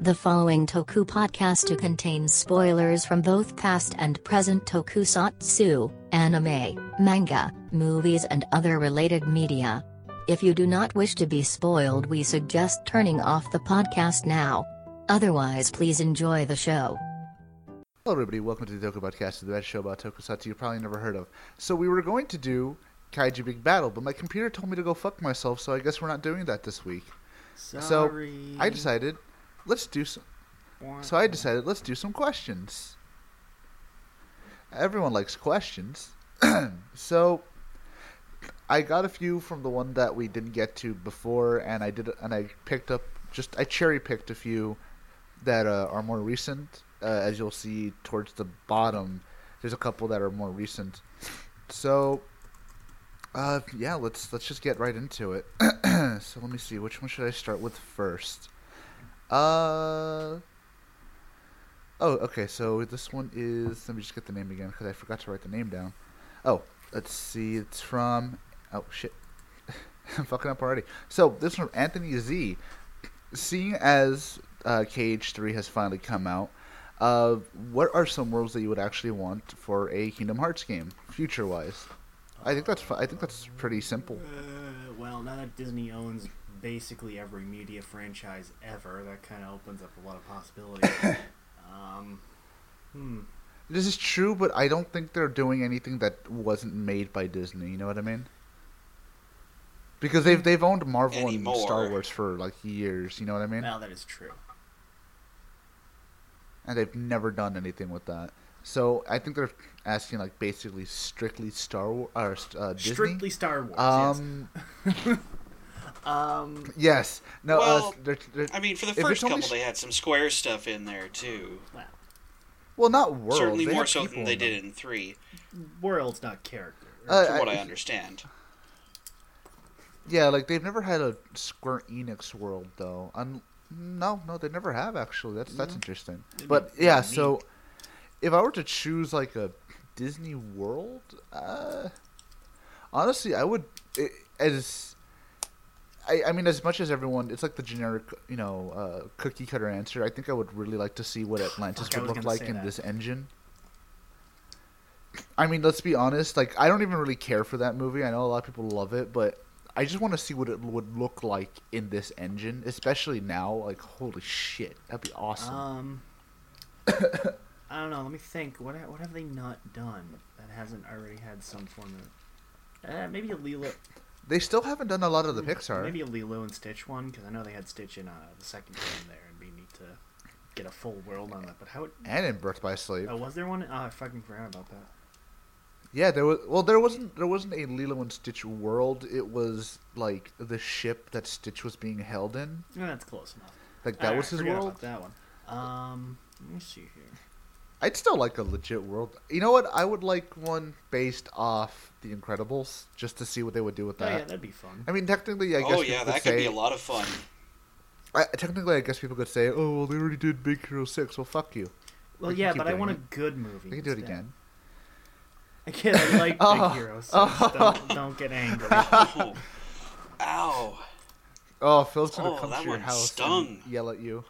The following Toku podcast contains spoilers from both past and present tokusatsu, anime, manga, movies and other related media. If you do not wish to be spoiled, we suggest turning off the podcast now. Otherwise, please enjoy the show. Hello everybody, welcome to the Toku Podcast, the best show about tokusatsu you've probably never heard of. So we were going to do Kaiju Big Battle, but my computer told me to go fuck myself, so I guess we're not doing that this week. Sorry. So I decided, let's do some questions. Everyone likes questions. So I got a few from the one that we didn't get to before, and I cherry picked a few that are more recent. As you'll see towards the bottom, there's a couple that are more recent. So yeah, let's just get right into it. So let me see, which one should I start with first? Oh, okay, so this one is, let me just get the name again because I forgot to write the name down. Oh, let's see, it's from, oh shit, I'm fucking up already. So this one from Anthony Z. Seeing as KH3 has finally come out, what are some worlds that you would actually want for a Kingdom Hearts game, future-wise? I think that's pretty simple. Well, now that Disney owns basically every media franchise ever, that kind of opens up a lot of possibilities. This is true, but I don't think they're doing anything that wasn't made by Disney. You know what I mean? Because they've owned Marvel and Star Wars for like years. You know what I mean? Well, that is true. And they've never done anything with that. So I think they're asking like basically strictly Star Wars or Disney. Strictly Star Wars. Yes. Yes. No. Well, they're, I mean, for the first couple, they had some Square stuff in there too. Well, not worlds. Certainly more so than they did in 3. Worlds, not character. From what I understand. Yeah, like they've never had a Square Enix world though. No, they never have actually. That's interesting. But yeah, so if I were to choose like a Disney world, honestly, I would I mean, as much as everyone, it's like the generic, cookie cutter answer. I think I would really like to see what Atlantis would look like in this engine. I mean, let's be honest. Like, I don't even really care for that movie. I know a lot of people love it, but I just want to see what it would look like in this engine, especially now. Like, holy shit, that'd be awesome. I don't know. Let me think. What have they not done that hasn't already had some form of? Maybe a Lilo. They still haven't done a lot of the Pixar. Maybe a Lilo and Stitch one, because I know they had Stitch in the second game there, and we need to get a full world on that. But how? And in Birth by Sleep. Oh, was there one? Oh, I fucking forgot about that. Yeah, there was. Well, there wasn't a Lilo and Stitch world. It was like the ship that Stitch was being held in. Yeah, that's close enough. Like that was his world. About that one. Let me see here. I'd still like a legit world. You know what? I would like one based off The Incredibles, just to see what they would do with that. Oh, yeah, that'd be fun. I mean, technically, I guess. Oh yeah, that could be a lot of fun. Technically, I guess people could say, "Oh, well, they already did Big Hero 6." Well, fuck you. Well, yeah, but I want a good movie. They can do it again. Again, I like Big Hero 6. Don't get angry. Oh. Ow. Oh, Phil's gonna come to your house stung. and yell at you.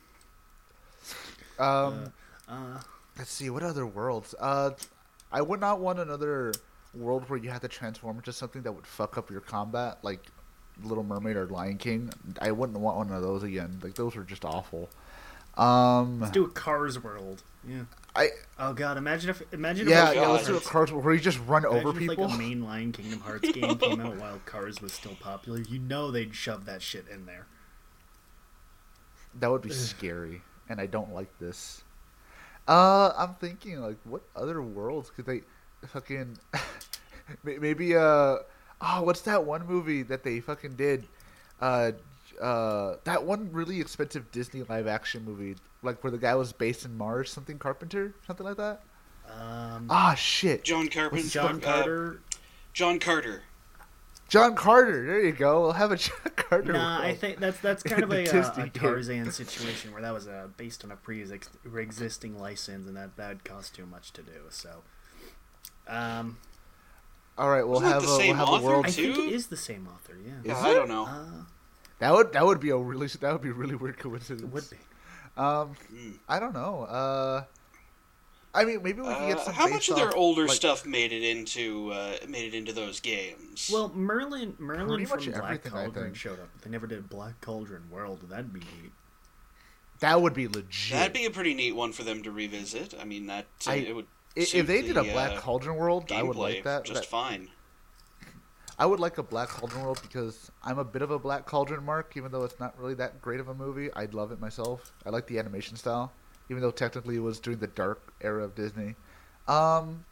Let's see, what other worlds? I would not want another world where you have to transform into something that would fuck up your combat, like Little Mermaid or Lion King. I wouldn't want one of those again. Like, those were just awful. Let's do a Cars world. Yeah. Oh god, imagine if let's do a Cars world where you just run over people. Like a mainline Kingdom Hearts game came out while Cars was still popular. You know they'd shove that shit in there. That would be scary, and I don't like this. I'm thinking, like, what other worlds could they fucking... Maybe, what's that one movie that they fucking did? That one really expensive Disney live-action movie, like, where the guy was based in Mars, something Carpenter? Something like that? Shit. John Carpenter. John Carter. John Carter. John Carter, there you go. We'll have a John Carter. Nah, world. I think that's kind of a Tarzan situation where that was based on a pre-existing license, and that cost too much to do. So, all right, we'll have a world. I think it is the same author. Yeah. I don't know. That would be really weird coincidence. It would be. I don't know. I mean, maybe we can get some. How much of their older like, stuff made it into those games? Well, Merlin from Black everything, Cauldron showed up. They never did Black Cauldron World. That'd be neat. That would be legit. That'd be a pretty neat one for them to revisit. I mean, it would. If they did a Black Cauldron World, I would like that. Just fine. I would like a Black Cauldron World because I'm a bit of a Black Cauldron mark, even though it's not really that great of a movie. I'd love it myself. I like the animation style, even though technically it was during the dark era of Disney. I'm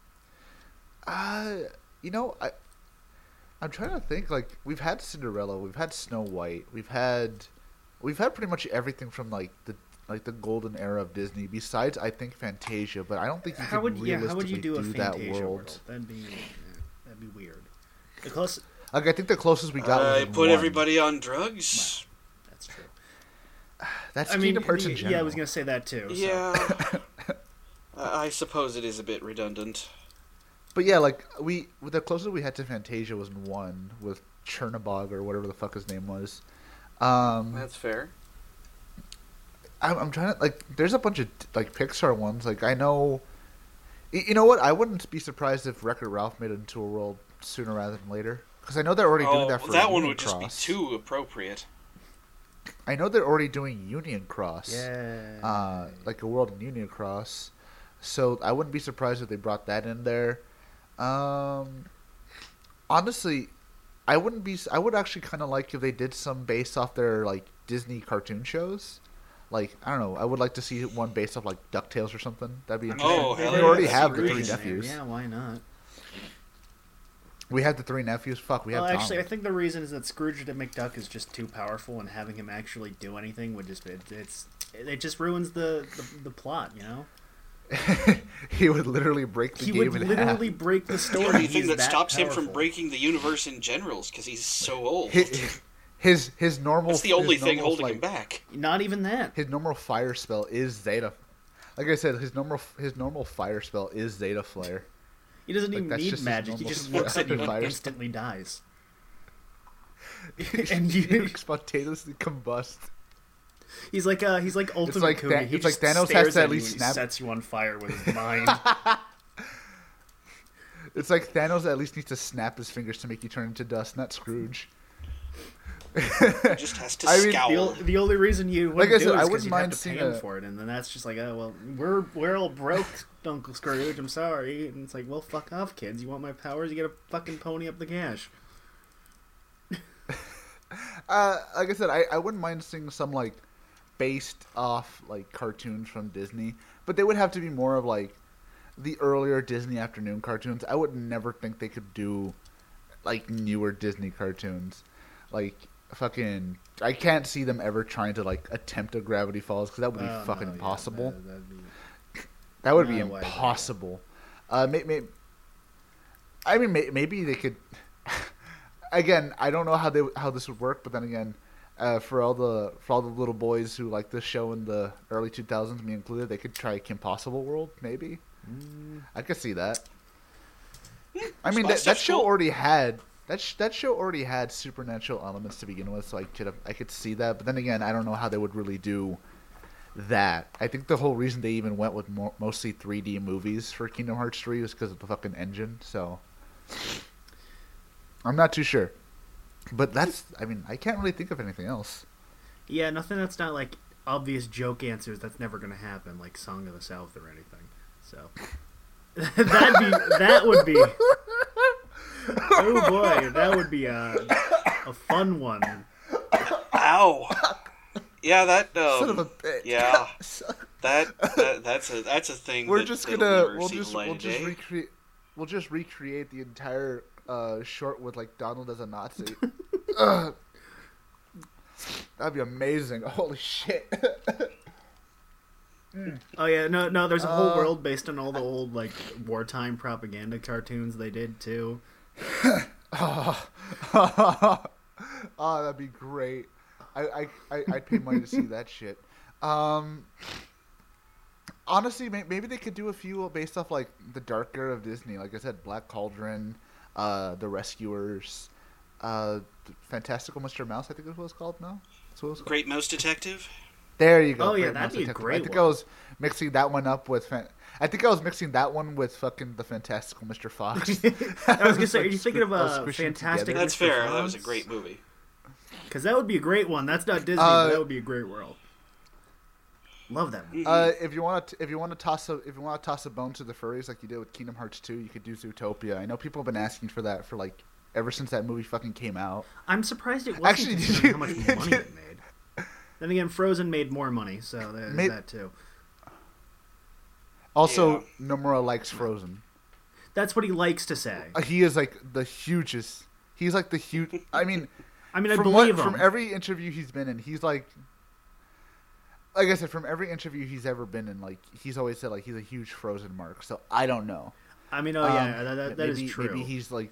trying to think. Like, we've had Cinderella, we've had Snow White, we've had pretty much everything from the golden era of Disney. Besides, I think Fantasia, but I don't think you could realistically do a Fantasia that world. That'd be weird. The closest, I think the closest we got was put everybody on drugs. Wow, that's true. That's Kingdom Hearts in general. Yeah, I was gonna say that too. So. Yeah, I suppose it is a bit redundant. But yeah, the closest we had to Fantasia was in 1 with Chernabog or whatever the fuck his name was. That's fair. I'm trying to there's a bunch of Pixar ones. I know, you know what? I wouldn't be surprised if Wreck-It Ralph made it into a world sooner rather than later, because I know they're already doing that for that Union one would Cross. just be too appropriate. I know they're already doing Union Cross. Yeah. A world in Union Cross. So I wouldn't be surprised if they brought that in there. Honestly, I would actually kind of like if they did some based off their Disney cartoon shows. I don't know. I would like to see one based off DuckTales or something. That'd be interesting. Oh, hell we yeah. already have the Scrooge 3 nephews. Yeah, why not? We have the 3 nephews. Fuck, we have. Well, actually, I think the reason is that Scrooge McDuck is just too powerful, and having him actually do anything would just it just ruins the plot, you know. He would literally break the game in half. He would literally break the story. The only thing that stops powerful. him from breaking the universe in general is because he's so old. His normal. That's the only thing holding him back. Not even that. His normal fire spell is Zeta. Like I said, his normal fire spell is Zeta Flare. He doesn't even need magic. He just looks at you and instantly dies. And you spontaneously combust. He's like Ultimate Kumi. He just Thanos stares has to at at least you snap. and sets you on fire with his mind. It's like Thanos at least needs to snap his fingers to make you turn into dust, not Scrooge. He just has to scowl. The only reason you wouldn't do it is because you have to pay him a... for it, and then that's just oh well, we're all broke, Uncle Scrooge. I'm sorry, and it's well, fuck off, kids. You want my powers? You gotta fucking pony up the cash. Like I said, I wouldn't mind seeing some based off cartoons from Disney, but they would have to be more of the earlier Disney afternoon cartoons. I would never think they could do newer Disney cartoons. Fucking, I can't see them ever trying to attempt a Gravity Falls, because that would be fucking impossible. That would be impossible. Maybe they could. Again, I don't know how this would work, but then again, for all the little boys who like this show in the early 2000s, me included, they could try Kim Possible World. Maybe I could see that. I mean, that show already had. That show already had supernatural elements to begin with, so I could see that. But then again, I don't know how they would really do that. I think the whole reason they even went with mostly 3D movies for Kingdom Hearts 3 was because of the fucking engine. So I'm not too sure. But I can't really think of anything else. Yeah, nothing that's not obvious joke answers. That's never going to happen, like Song of the South or anything. So that would be. Oh boy, that would be a fun one. Ow! Yeah, that. Son of a bitch. Yeah, that's a thing. We'll just recreate the entire short with Donald as a Nazi. That'd be amazing. Holy shit. Oh yeah, no. There's a whole world based on all the old wartime propaganda cartoons they did too. Oh, that'd be great. I'd pay money to see that shit. Honestly, maybe they could do a few based off the dark era of Disney. Like I said, Black Cauldron, The Rescuers, Fantastical Mr. Mouse. I think that's what it's called now. Great Mouse Detective. There you go. Oh, yeah, Great that'd Monster be a Detective. great I think one. I was mixing that one up with. I think I was mixing that one with fucking the Fantastical Mr. Fox. I was gonna say, are you thinking of I was a squishing it Fantastic together. That's Mr. fair. Fox? That was a great movie. Because that would be a great one. That's not Disney, but that would be a great world. Love that movie. If you want to toss a bone to the furries like you did with Kingdom Hearts 2, you could do Zootopia. I know people have been asking for that for like ever since that movie fucking came out. I'm surprised it wasn't Actually, considering how much money it made. Then again, Frozen made more money, so there's that too. Also, Yeah. Nomura likes Frozen. That's what he likes to say. He is like the hugest. He's like the huge. I mean, I mean, I from believe him. from every interview he's been in, he's like I said, from every interview he's ever been in, like he's always said like he's a huge Frozen mark. So I don't know. I mean, that is true. Maybe he's like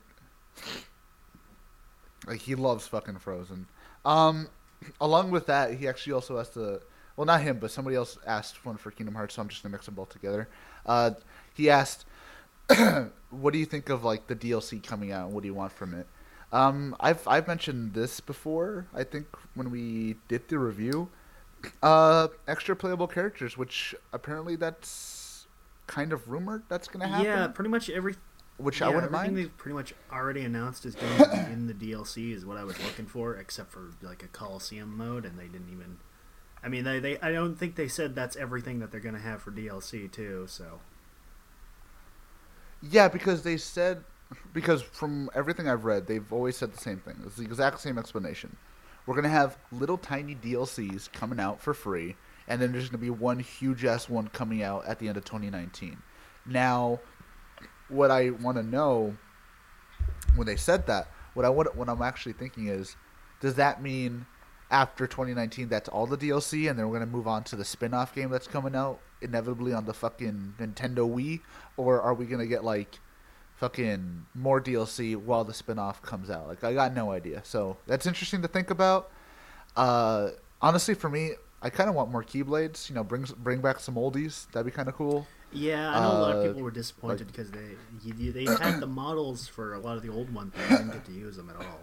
he loves fucking Frozen. Along with that, he actually also has to. Well, not him, but somebody else asked one for Kingdom Hearts, so I'm just gonna mix them both together. He asked, "What do you think of like the DLC coming out? What do you want from it?" I've mentioned this before. I think when we did the review, extra playable characters, which apparently that's kind of rumored that's gonna happen. Yeah, pretty much Which I wouldn't everything mind. they've pretty much already announced is going to be in the DLC is what I was looking for, except for like a Coliseum mode, and they didn't even. I mean, I don't think they said that's everything that they're going to have for DLC too. So. Yeah, because from everything I've read, they've always said the same thing. It's the exact same explanation. We're gonna have little tiny DLCs coming out for free, and then there's gonna be one huge ass one coming out at the end of 2019. Now, what I want to know when they said that, what I'm actually thinking is, does that mean after 2019 that's all the DLC, and then we're gonna move on to the spin-off game that's coming out inevitably on the fucking Nintendo Wii, or are we gonna get like fucking more DLC while the spin-off comes out? Like, I got no idea. So that's interesting to think about. Honestly, for me, I kind of want more Keyblades. You know, bring back some oldies. That'd be kind of cool. Yeah, I know a lot of people were disappointed because they had the models for a lot of the old ones, but they didn't get to use them at all.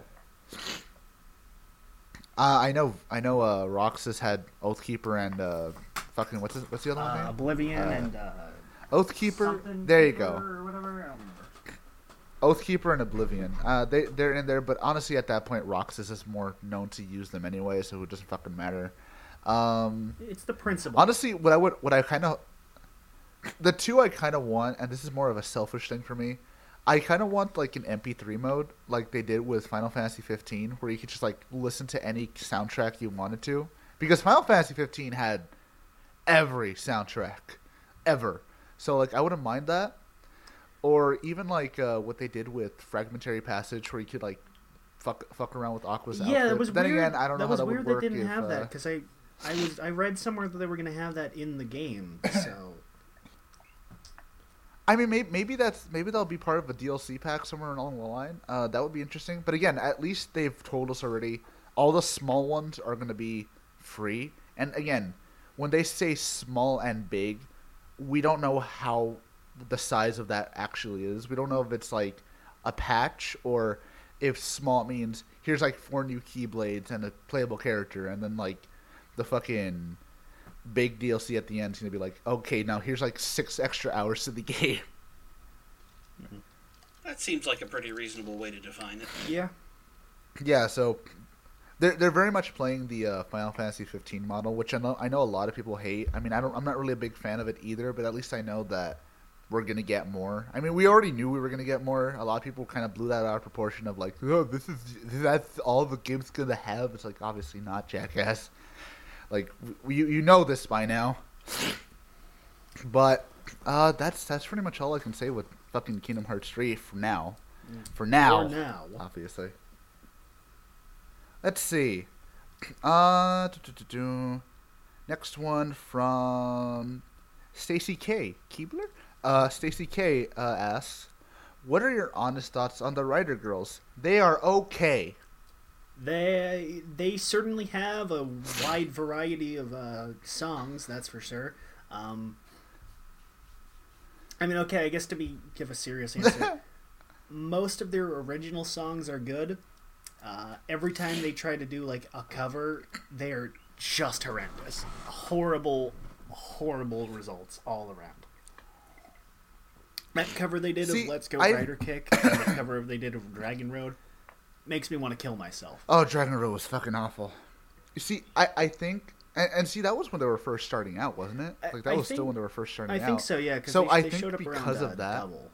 I know. Roxas had Oathkeeper and fucking what's the other one name? Oblivion and Oathkeeper. There you go. Or whatever. I don't remember. Oathkeeper and Oblivion. They're in there, but honestly, at that point, Roxas is more known to use them anyway, so it doesn't fucking matter. It's the principle. Honestly, the two I kind of want, and this is more of a selfish thing for me, I kind of want like an MP3 mode, like they did with Final Fantasy 15, where you could just like listen to any soundtrack you wanted to, because Final Fantasy 15 had every soundtrack ever. So like I wouldn't mind that, or even like what they did with Fragmentary Passage, where you could like fuck around with Aqua's outfit. Yeah, it was then weird. again, I don't know how that would work. They didn't have that because I read somewhere that they were going to have that in the game. So I mean, maybe that'll be part of a DLC pack somewhere along the line. That would be interesting. But again, at least they've told us already all the small ones are going to be free. And again, when they say small and big, we don't know how the size of that actually is. We don't know if it's like a patch or if small means here's like 4 new Keyblades and a playable character, and then like the fucking big DLC at the end is going to be like, okay, now here's like 6 extra hours to the game. That seems like a pretty reasonable way to define it. yeah, Yeah, so they're very much playing the Final Fantasy 15 model, which I know a lot of people hate. I mean, I'm not really a big fan of it either, but at least I know that we're gonna get more. I mean, we already knew we were gonna get more. A lot of people kind of blew that out of proportion of like, oh, that's all the game's gonna have. It's like, obviously not, jackass. Like, you know this by now. But that's pretty much all I can say with fucking Kingdom Hearts 3 for now. For now, obviously. Let's see. Next one from Stacy K. Keebler? Stacy K asks, what are your honest thoughts on the Writer Girls? They are okay. They certainly have a wide variety of songs, that's for sure. I mean, okay, I guess give a serious answer. Most of their original songs are good. Every time they try to do like a cover, they're just horrendous. Horrible results all around. That cover they did of Let's Go Rider Kick, and the cover they did of Dragon Road, makes me want to kill myself. Oh, Dragon Road was fucking awful. You see, I think, and see, that was when they were first starting out, wasn't it? Like that was still when they were first starting out. I think so, yeah. So they I think showed up because around, of that. Double.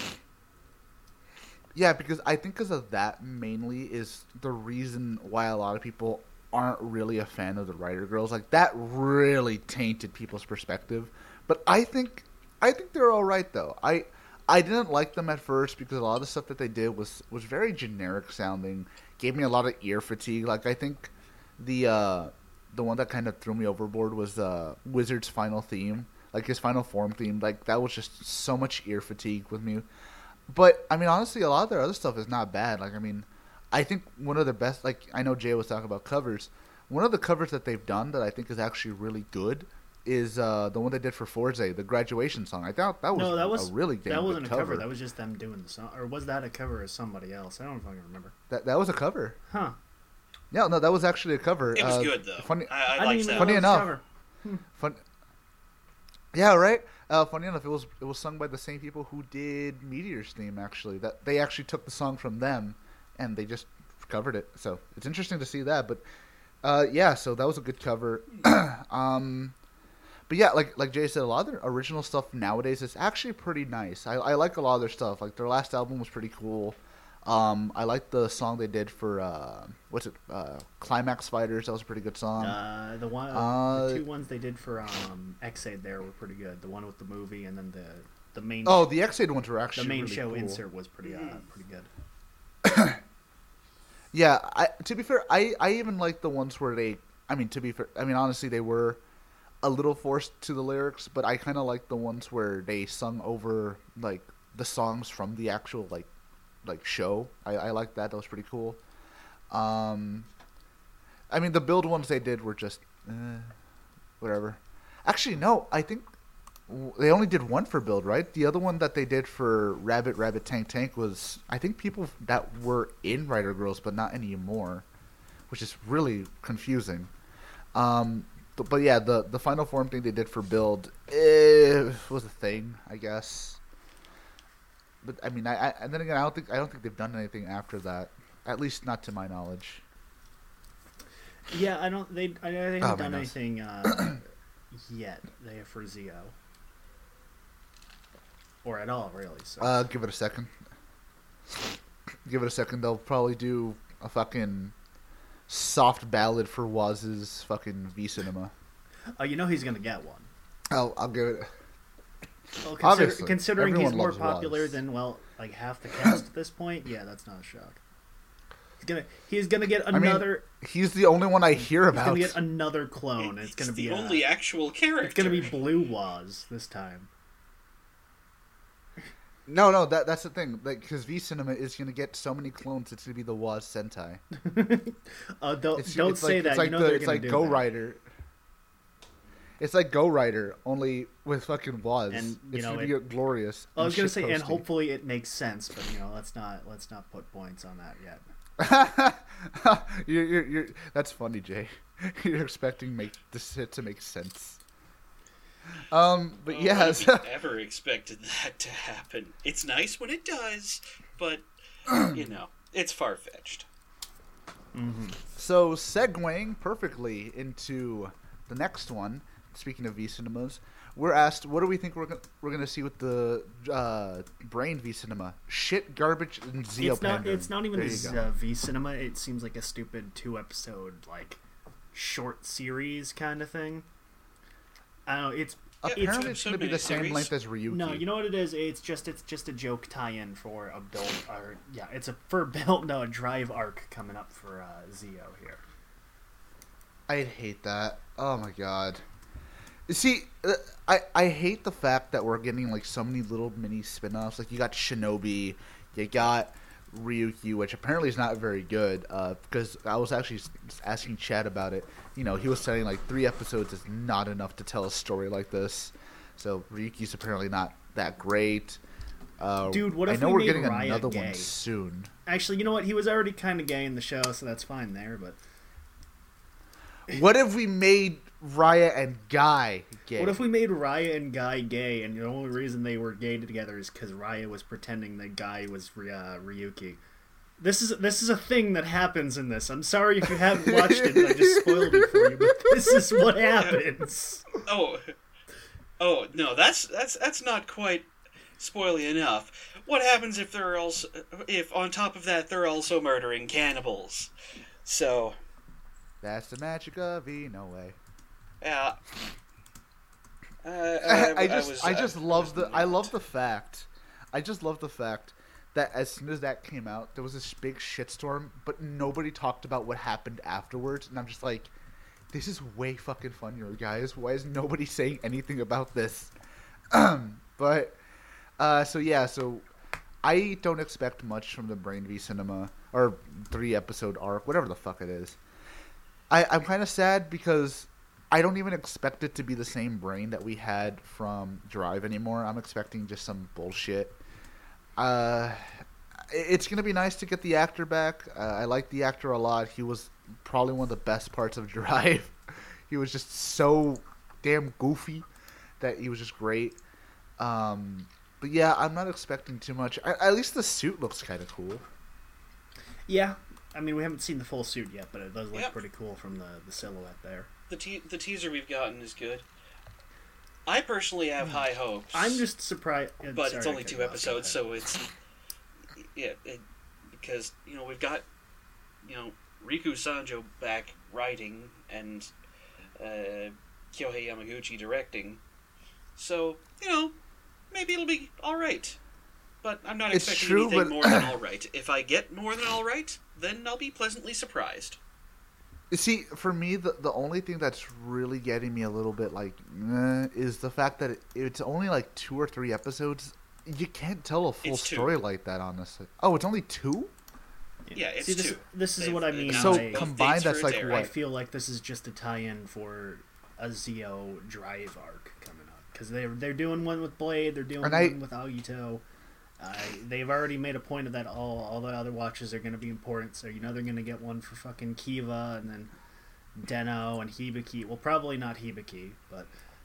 Yeah, because of that mainly is the reason why a lot of people aren't really a fan of the Rider Girls. Like that really tainted people's perspective. But I think they're all right though. I didn't like them at first because a lot of the stuff that they did was very generic sounding. Gave me a lot of ear fatigue. Like I think the one that kind of threw me overboard was Wizard's final theme, like his final form theme. Like that was just so much ear fatigue with me. But I mean, honestly, a lot of their other stuff is not bad. Like I mean, I think one of the best. Like I know Jay was talking about covers. One of the covers that they've done that I think is actually really good is the one they did for Forza, the graduation song. I thought that was a really damn that wasn't good a cover. That was just them doing the song, or was that a cover of somebody else? I don't fucking remember. That was a cover. Huh? Yeah, no, that was actually a cover. It was good though. Funny, I liked that. Funny enough, fun. Yeah, right. Funny enough, it was sung by the same people who did Meteor's theme. Actually, that they actually took the song from them, and they just covered it. So it's interesting to see that. But yeah, so that was a good cover. But yeah, like Jay said, a lot of their original stuff nowadays is actually pretty nice. I like a lot of their stuff. Like their last album was pretty cool. I like the song they did for Climax Fighters. That was a pretty good song. The two ones they did for X-Aid there were pretty good. The one with the movie and then the main. Oh, the X-Aid ones were actually the main really show cool. insert was pretty good. Yeah, to be fair, I even like the ones where they. I mean, to be fair, I mean honestly, they were a little forced to the lyrics, but I kind of like the ones where they sung over like the songs from the actual like show. I like that. That was pretty cool. I mean, the build ones they did were just whatever. Actually, no. I think they only did one for build, right? The other one that they did for Rabbit Tank was, I think, people that were in Rider Girls but not anymore, which is really confusing. But yeah, the final form thing they did for build was a thing, I guess. But I mean, and then again, I don't think they've done anything after that, at least not to my knowledge. Yeah, I haven't done anything yet. They have for Zio, or at all, really. So give it a second. Give it a second. They'll probably do a fucking soft ballad for Waz's fucking V Cinema. Oh, you know he's gonna get one. I'll give it. Well, Obviously, considering he's more loves popular Waz. than like half the cast at this point, yeah, that's not a shock. He's gonna get another. I mean, he's the only one I hear about. He's gonna get another clone. It's gonna be the only actual character. It's gonna be Blue Waz this time. No, that's the thing. Like, because V Cinema is gonna get so many clones, it's gonna be the Waz Sentai. Don't say that. It's like Go Rider. It's like Go Rider, only with fucking Waz. And it's gonna be glorious. I was gonna say, and hopefully it makes sense, but let's not put points on that yet. you're that's funny, Jay. You're expecting this to make sense. But yeah, I never expected that to happen. It's nice when it does, but it's far fetched. Mm-hmm. So segueing perfectly into the next one. Speaking of V Cinemas, we're asked, what do we think we're gonna see with the Brain V Cinema? Shit, garbage, and Zio pandering. It's not even V Cinema. It seems like a stupid 2-episode short series kind of thing. I don't know. Apparently it's gonna be the same length as Ryuki. No, you know what it is? It's just a joke tie-in for a build. It's for build. No, a drive arc coming up for Zio here. I'd hate that. Oh my god. See, I hate the fact that we're getting so many little mini spin-offs. Like you got Shinobi, you got Ryuki, which apparently is not very good. Because I was actually asking Chad about it. He was saying 3 episodes is not enough to tell a story like this. So Ryuki's apparently not that great. Dude, what if I know we're getting Raya another gay? one soon. Actually, you know what? He was already kind of gay in the show, so that's fine there. But What if we made Raya and Guy gay? What if we made Raya and Guy gay, and the only reason they were gay together is because Raya was pretending that Guy was Ryuki? This is a thing that happens in this. I'm sorry if you haven't watched it and I just spoiled it for you, but this is what happens. Oh no, that's not quite spoily enough. What happens if if on top of that they're also murdering cannibals? So that's the magic of Inoue. Yeah. I love the fact that as soon as that came out, there was this big shitstorm, but nobody talked about what happened afterwards, and I'm just like, this is way fucking funnier, guys. Why is nobody saying anything about this? So I don't expect much from the Brain v Cinema, or 3-episode arc, whatever the fuck it is. I'm kind of sad because I don't even expect it to be the same Brain that we had from Drive anymore. I'm expecting just some bullshit. It's going to be nice to get the actor back. I like the actor a lot. He was probably one of the best parts of Drive. He was just so damn goofy that he was just great. But yeah, I'm not expecting too much. At least the suit looks kind of cool. Yeah. I mean, we haven't seen the full suit yet, but it does look pretty cool from the silhouette there. The teaser we've gotten is good. I personally have high hopes. I'm just surprised. But it's only 2 episodes, so it's... because, we've got, Riku Sanjo back writing and Kyohei Yamaguchi directing. So, maybe it'll be alright. But I'm not expecting anything more than alright. If I get more than alright, then I'll be pleasantly surprised. See, for me, the only thing that's really getting me a little bit is the fact that it's only 2 or 3 episodes. You can't tell a full story like that, honestly. Oh, it's only 2? Yeah, it's 2. This is what I mean. So combined, that's what? I feel like this is just a tie-in for a Zio Drive arc coming up. Because they're doing one with Blade, they're doing one with Aoyuto. They've already made a point of that. All the other watches are going to be important, so they're going to get one for fucking Kiva, and then Den-O and Hibiki. Well, probably not Hibiki, but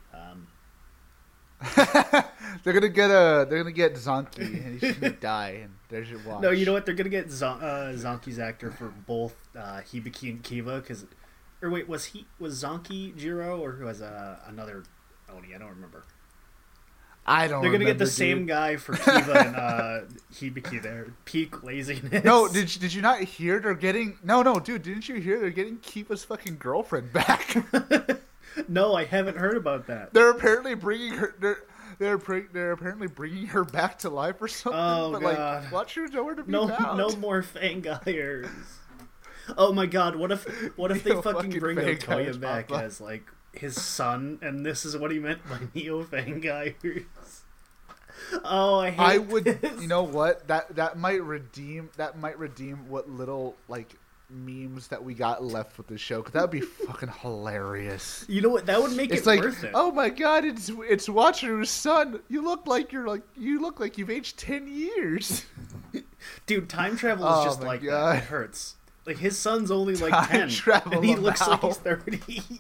they're gonna get Zonky, and he's gonna die, and there's your watch. No, you know what? They're gonna get Zonky's actor for both Hibiki and Kiva, or wait, was Zonky Jiro, or was another Oni? I don't remember. They're gonna get the same guy for Kiva and Hibiki there. Peak laziness. No, did you not hear they're getting? No, dude, didn't you hear they're getting Kiva's fucking girlfriend back? No, I haven't heard about that. They're apparently bringing her. They're apparently bringing her back to life or something. Oh but god! Watch her nowhere to be found. No more Fangires. Oh my god! What if they fucking bring Otoya back as his son, and this is what he meant by Neo Fangires? Oh, I would. This. You know what? That might redeem what little memes that we got left with the show, because that would be fucking hilarious. You know what? That would make it worth it. Oh my god! It's Watcheru's son. You look like you've aged 10 years. Dude, time travel is just like that. It hurts. His son's only 10, and he looks like he's 30.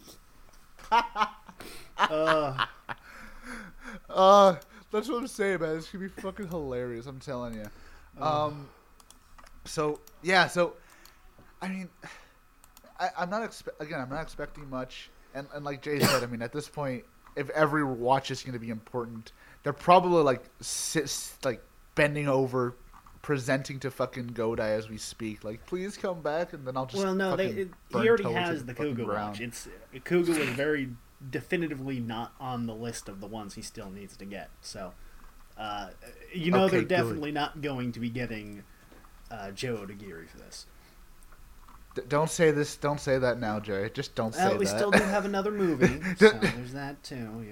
That's what I'm saying, man. It's gonna be fucking hilarious. I'm telling you. So I mean, I'm not expecting much, and like Jay said, I mean, at this point, if every watch is gonna be important, they're probably bending over, presenting to fucking Godai as we speak. Please come back, and then I'll just. Well, no, he already has the Kuga watch. Kuga was very definitively not on the list of the ones he still needs to get. So, they're definitely not going to be getting Joe Odagiri for this. Don't say this. Don't say that now, Jay. Just don't say that. We still do have another movie, so there's that too.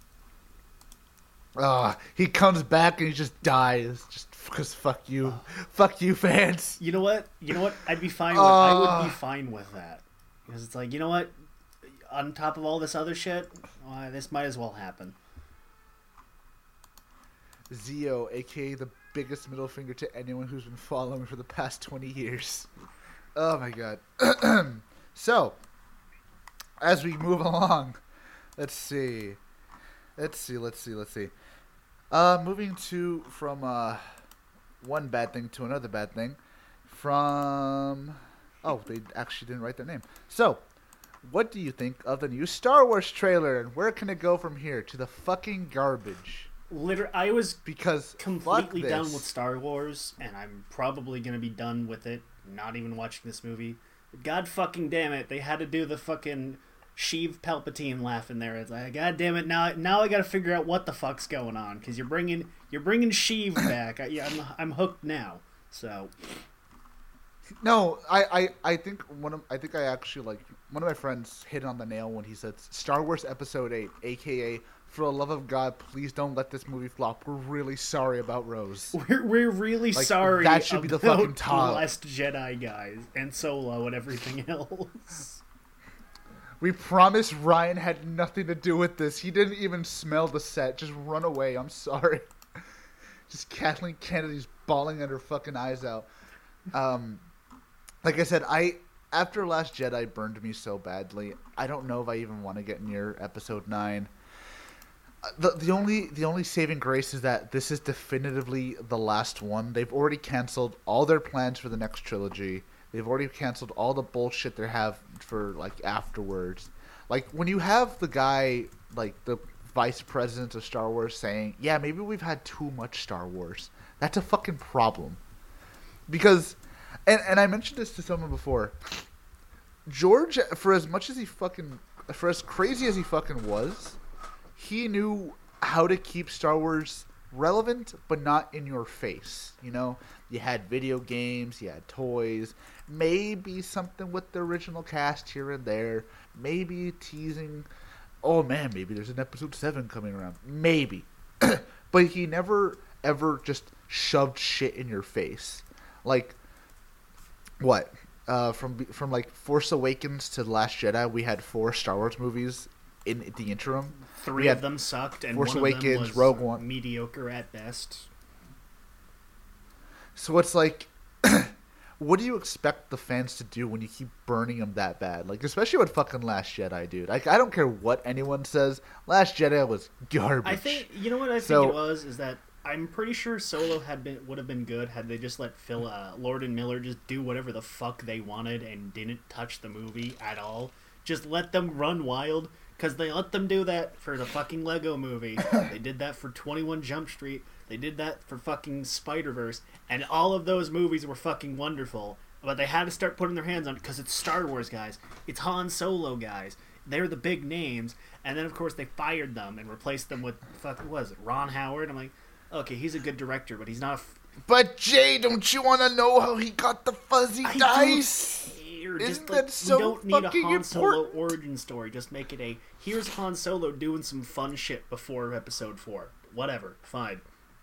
Yeah. He comes back and he just dies. Just because fuck you, fans. You know what? I'd be fine. I would be fine with that, because it's you know what? On top of all this other shit, this might as well happen. Zio, aka the biggest middle finger to anyone who's been following me for the past 20 years. Oh my god. So, as we move along, let's see. Moving from one bad thing to another bad thing. They actually didn't write their name. So, what do you think of the new Star Wars trailer, and where can it go from here? To the fucking garbage. I was Because completely fuck done this. with Star Wars, and I'm probably gonna be done with it. Not even watching this movie. God fucking damn it! They had to do the fucking Sheev Palpatine laugh in there. It's like, God damn it! Now I got to figure out what the fuck's going on, because you're bringing Sheev back. I'm hooked now. So No, I think I actually like one of my friends hit on the nail when he said Star Wars Episode 8, aka for the love of God, please don't let this movie flop. We're really sorry about Rose. we're really Like, sorry. that should be the about fucking top. The Last Jedi guys and Solo and everything else. We promise Ryan had nothing to do with this. He didn't even smell the set. Just run away. I'm sorry. Just Kathleen Kennedy's bawling at her fucking eyes out. Like I said, after Last Jedi burned me so badly, I don't know if I even want to get near Episode 9. The only saving grace is that this is definitively the last one. They've already canceled all their plans for the next trilogy. They've already canceled all the bullshit they have for like afterwards. Like when you have the guy, like the vice president of Star Wars, saying, "Yeah, maybe we've had too much Star Wars." That's a fucking problem. Because, and I mentioned this to someone before. George, for as crazy as he fucking was, he knew how to keep Star Wars relevant, but not in your face. You know, you had video games, you had toys, maybe something with the original cast here and there, maybe teasing, oh man, maybe there's an Episode 7 coming around, maybe. But he never, ever just shoved shit in your face. Like, what? From like Force Awakens to The Last Jedi, we had 4 Star Wars movies in the interim. 3 of them sucked, and Force one Awakens, of them was Rogue One. mediocre at best. So it's like, what do you expect the fans to do when you keep burning them that bad? Like, especially with fucking Last Jedi, dude. Like, I don't care what anyone says. Last Jedi was garbage. I think, you know what I think it was, is that I'm pretty sure Solo would have been good had they just let Lord and Miller just do whatever the fuck they wanted and didn't touch the movie at all. Just let them run wild, because they let them do that for the fucking Lego movie. They did that for 21 Jump Street. They did that for fucking Spider-Verse. And all of those movies were fucking wonderful. But they had to start putting their hands on it, because it's Star Wars, guys. It's Han Solo, guys. They're the big names. And then, of course, they fired them and replaced them with, what was it, Ron Howard? I'm like, okay, he's a good director, but he's not But Jay, don't you want to know how he got the fuzzy dice? Isn't that so we don't need a fucking Han Solo important? origin story. Just make it here's Han Solo doing some fun shit before Episode 4. Whatever, fine.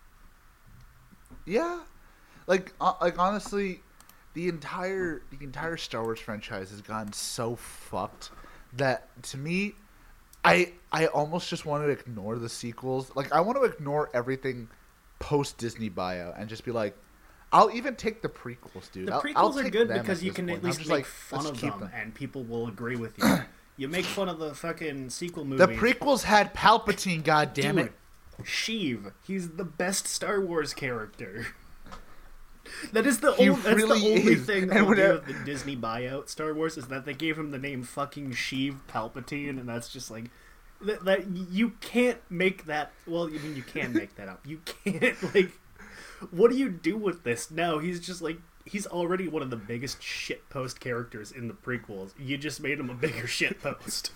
Yeah, like honestly, the entire Star Wars franchise has gotten so fucked that to me, I almost just want to ignore the sequels. Like, I want to ignore everything post Disney buyout and just be like, I'll even take the prequels, dude. The I'll prequels are take good them because you this can point. at least I'm just make like, fun let's of keep them, and people will agree with you. You make fun of the fucking sequel movie. The prequels had Palpatine, goddammit. Dude, Sheev, he's the best Star Wars character. That is the only thing that will do with the Disney buyout Star Wars, is that they gave him the name fucking Sheev Palpatine, and that's just like that you can't make that. Well, I mean, you can make that up. You can't, like, what do you do with this? No, he's just like, he's already one of the biggest shitpost characters in the prequels. You just made him a bigger shitpost.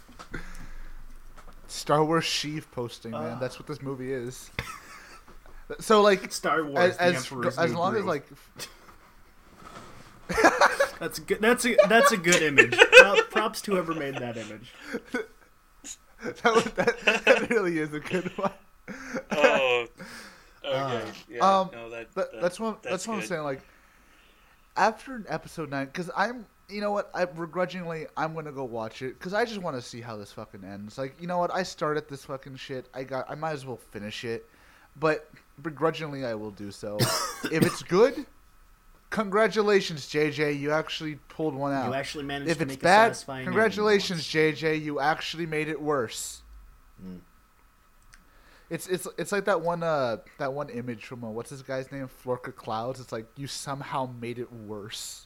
Star Wars Sheev posting, man. That's what this movie is. So, like, Star Wars, as long as, like, that's good. That's a good image. Props to whoever made that image. that really is a good one. Oh, okay. Yeah, no, that's what I'm saying. Like, after Episode 9, because you know what? I'm gonna go watch it because I just want to see how this fucking ends. Like, you know what? I started this fucking shit. I might as well finish it, but begrudgingly I will do so. If it's good, Congratulations, JJ. You actually pulled one out. You actually managed If to it's make a bad, satisfying congratulations, ending JJ. You actually made it worse. Mm. It's like that one image from what's this guy's name, Florka Clouds. It's like you somehow made it worse.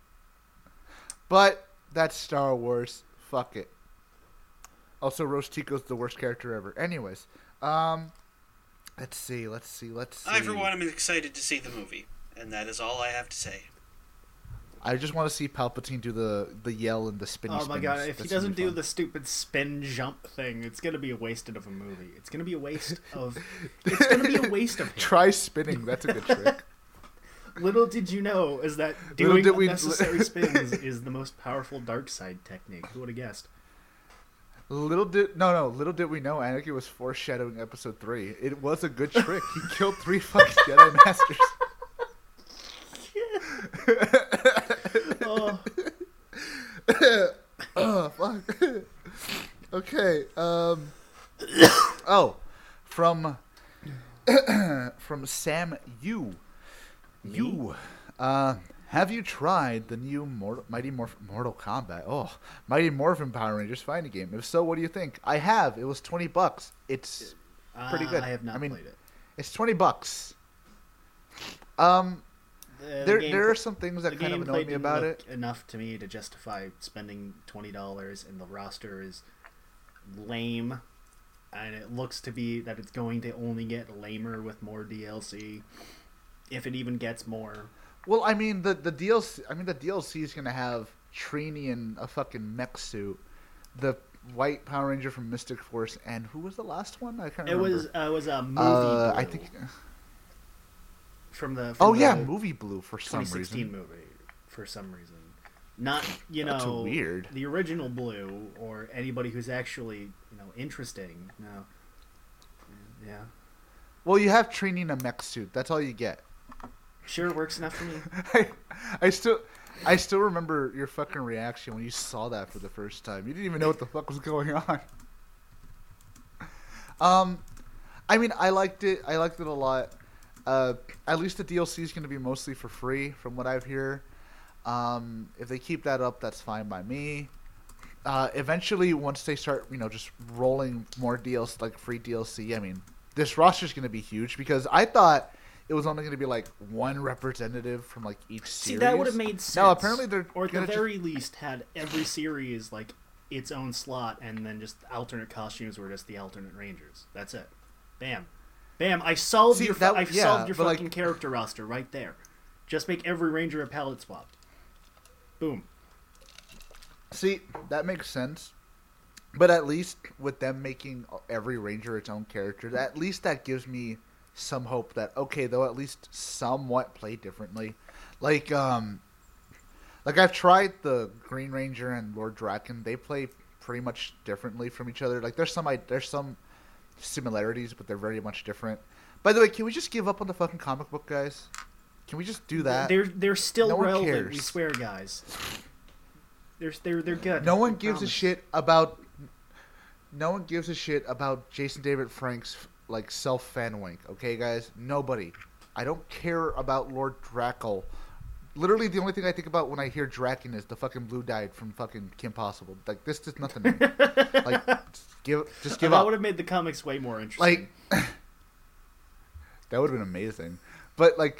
But that's Star Wars. Fuck it. Also, Rose Tico's the worst character ever. Anyways, let's see. I, for one, am excited to see the movie, and that is all I have to say. I just want to see Palpatine do the yell and the spinny. Oh my god! If he That's doesn't gonna be do fun. the stupid spin jump thing, it's gonna be a wasted of a movie. It's gonna be a waste of. It's gonna be a waste of him. Try spinning. That's a good trick. Little did you know is that Little doing did we- unnecessary spins is the most powerful dark side technique. Who would have guessed? Little did we know Anakin was foreshadowing Episode 3. It was a good trick. He killed 3 fucking Jedi Masters. Oh, Oh fuck. Okay. Oh, from Sam Yu. Have you tried the new Mortal Kombat? Oh, Mighty Morphin Power Rangers fighting game. If so, what do you think? I have. It was $20. It's pretty good. I have not I mean, played it. It's $20. The game There are some things that the kind of gameplay annoy me didn't about look it. enough to me to justify spending $20, and the roster is lame, and it looks to be that it's going to only get lamer with more DLC, if it even gets more. Well, I mean the DLC. I mean the DLC is gonna have Trini in a fucking mech suit, the white Power Ranger from Mystic Force, and who was the last one? I can't It remember. was a movie. I Blue think. from the Movie Blue for some 2016 reason. movie for some reason. Not That's weird. the original Blue or anybody who's actually interesting. No. Yeah. Well, you have Trini in a mech suit. That's all you get. Sure works enough for me. I still remember your fucking reaction when you saw that for the first time. You didn't even know what the fuck was going on. I mean, I liked it. I liked it a lot. At least the DLC is going to be mostly for free, from what I've heard. If they keep that up, that's fine by me. Eventually, once they start, just rolling more DLC, like free DLC, I mean, this roster is going to be huge because I thought it was only going to be like one representative from like each series. See, that would have made sense. Now, apparently, they're or at the gonna very least had every series like its own slot, and then just alternate costumes were just the alternate Rangers. That's it. Bam, bam! I solved your but, fucking like, character roster right there. Just make every Ranger a palette swapped. Boom. See, that makes sense. But at least with them making every Ranger its own character, at least that gives me some hope that, okay, they'll at least somewhat play differently. Like I've tried the Green Ranger and Lord Draken. They play pretty much differently from each other. Like, there's some similarities, but they're very much different. By the way, can we just give up on the fucking comic book, guys? Can we just do that? They're still No one relevant. cares. We swear, guys. They're good. No one I gives a promise. shit about. No one gives a shit about Jason David Frank's like self fan wink. Okay, guys, nobody. I don't care about Lord Drackle. Literally, the only thing I think about when I hear Draken is the fucking blue dyed from fucking Kim Possible. Like, this does nothing to me. Like, just give That up. would have made the comics way more interesting. Like, that would have been amazing. But like,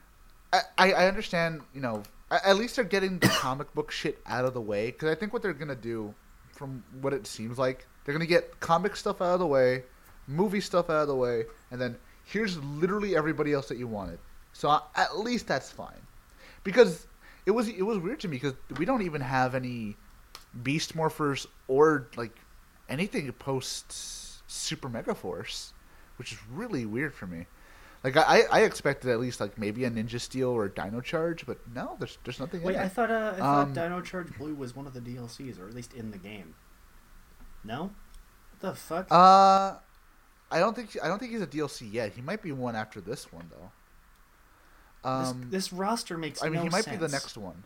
I understand. At least they're getting the comic book shit out of the way, because I think what they're gonna do, from what it seems like, they're gonna get comic stuff out of the way, movie stuff out of the way, and then here's literally everybody else that you wanted. So at least that's fine, because it was weird to me because we don't even have any Beast Morphers or like anything post Super Mega Force, which is really weird for me. Like, I expected at least like maybe a Ninja Steel or a Dino Charge, but no, there's nothing Wait, in it. I thought Dino Charge Blue was one of the DLCs, or at least in the game. No? What the fuck? I don't think he's a DLC yet. He might be one after this one though. This roster makes I mean, no he might sense. be the next one.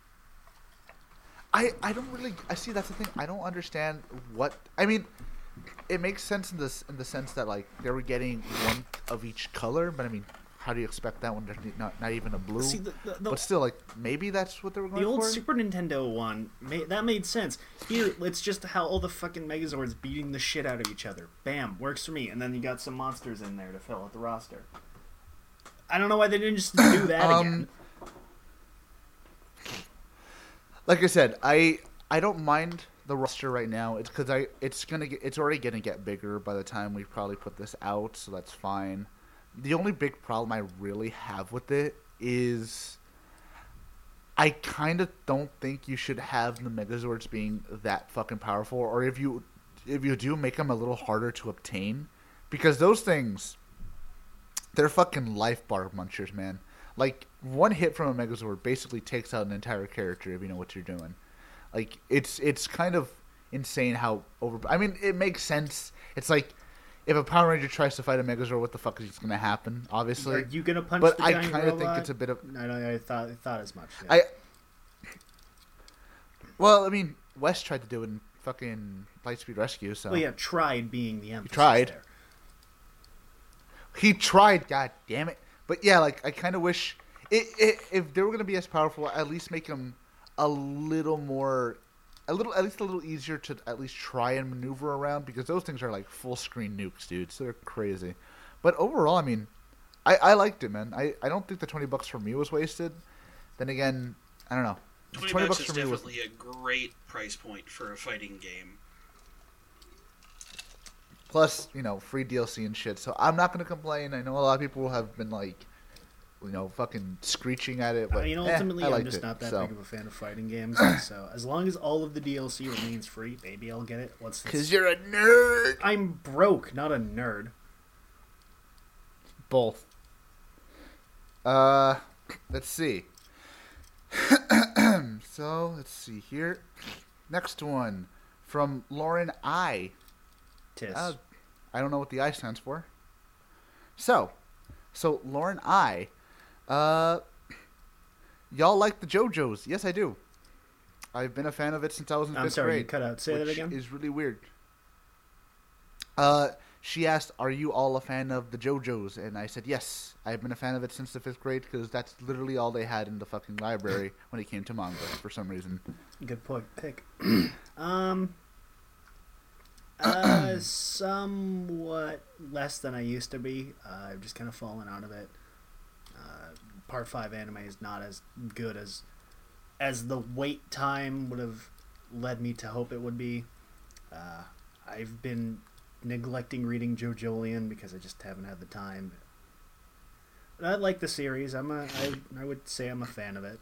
I don't really. I see. That's the thing. I don't understand what. I mean, it makes sense in the sense that like they were getting one of each color, but I mean, how do you expect that when there's not even a blue? See, but still, like, maybe that's what they were going the old for? Super Nintendo one, that made sense. Here, it's just how all the fucking Megazords beating the shit out of each other. Bam, works for me. And then you got some monsters in there to fill out the roster. I don't know why they didn't just do that again. Like I said, I don't mind the roster right now. It's because it's already gonna get bigger by the time we probably put this out, so that's fine. The only big problem I really have with it is I kind of don't think you should have the Megazords being that fucking powerful, or if you do, make them a little harder to obtain, because those things, they're fucking life bar munchers, man. Like, one hit from a Megazord basically takes out an entire character if you know what you're doing. Like, it's kind of insane how I mean, it makes sense. It's like, if a Power Ranger tries to fight a Megazord, what the fuck is going to happen? Obviously, are you gonna punch but the I giant kind of robot? think it's a bit of. I thought as much. Yeah. Well, I mean, West tried to do it in fucking Lightspeed Rescue, so. Well, yeah, tried being the emphasis. He tried. There. He tried. God damn it! But yeah, like, I kind of wish if they were going to be as powerful, at least make them a little more. At least a little easier to at least try and maneuver around, because those things are like full screen nukes, dude. So they're crazy. But overall, I mean, I liked it, man. I don't think the $20 for me was wasted. Then again, I don't know. $20 is definitely a great price point for a fighting game. Plus, you know, free DLC and shit. So I'm not gonna complain. I know a lot of people have been like, you know, fucking screeching at it, but ultimately, I'm just not that big of a fan of fighting games. So as long as all of the DLC remains free, maybe I'll get it. Because you're a nerd. I'm broke, not a nerd. Both. Let's see. So let's see here. Next one from Lauren I. Tis. I don't know what the I stands for. So Lauren I. Y'all like the JoJo's? Yes, I do. I've been a fan of it since I was in 5th grade. I'm sorry, you cut out. Say that again. Which is really weird. She asked, "Are you all a fan of the JoJo's?" And I said, "Yes, I've been a fan of it since the 5th grade, because that's literally all they had in the fucking library when it came to manga for some reason." Good pick. Somewhat less than I used to be. I've just kind of fallen out of it. Part 5 anime is not as good as the wait time would have led me to hope it would be. I've been neglecting reading JoJolion because I just haven't had the time. But I like the series. I would say I'm a fan of it.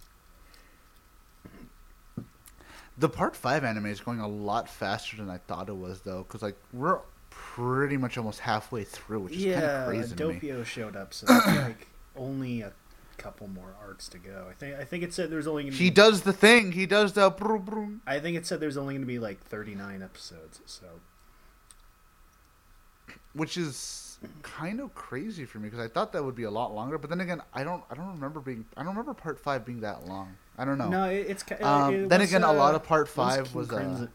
The Part 5 anime is going a lot faster than I thought it was, though, because like we're pretty much almost halfway through, which is kind of crazy to me. Doppio showed up, so it's like only a couple more arcs to go. I think it said there's only going to be... He does the thing. He does the... Brum, brum. I think it said there's only going to be like 39 episodes, so... Which is kind of crazy for me, because I thought that would be a lot longer. But then again, I don't remember Part 5 being that long. I don't know. No, it's then again, a lot of Part 5 was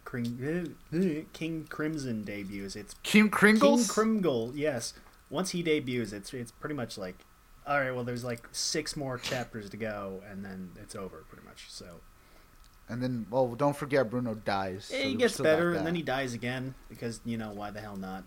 King Crimson debuts. It's King Kringles. King Kringle, yes. Once he debuts, it's pretty much like, all right, well, there's like 6 more chapters to go, and then it's over, pretty much. So. And then, well, don't forget Bruno dies. So he gets better, and then he dies again because why the hell not?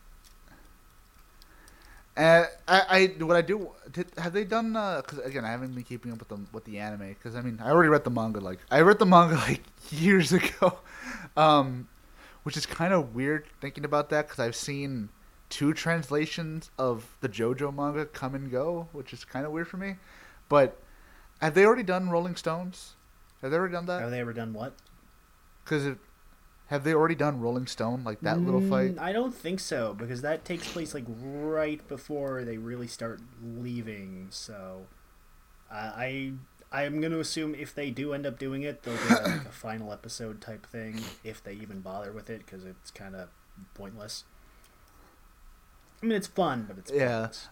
Have they done? Because again, I haven't been keeping up with the anime. Because I mean, I already read the manga. I read the manga like years ago, which is kind of weird thinking about that. Because I've seen 2 translations of the JoJo manga come and go, which is kind of weird for me. But have they already done Rolling Stones? Have they already done that? Have they ever done what? Because have they already done Rolling Stone, like that little fight? I don't think so, because that takes place like right before they really start leaving. So, I'm going to assume if they do end up doing it, they'll do like a final episode type thing, if they even bother with it, because it's kind of pointless. I mean, it's fun, but it's pointless.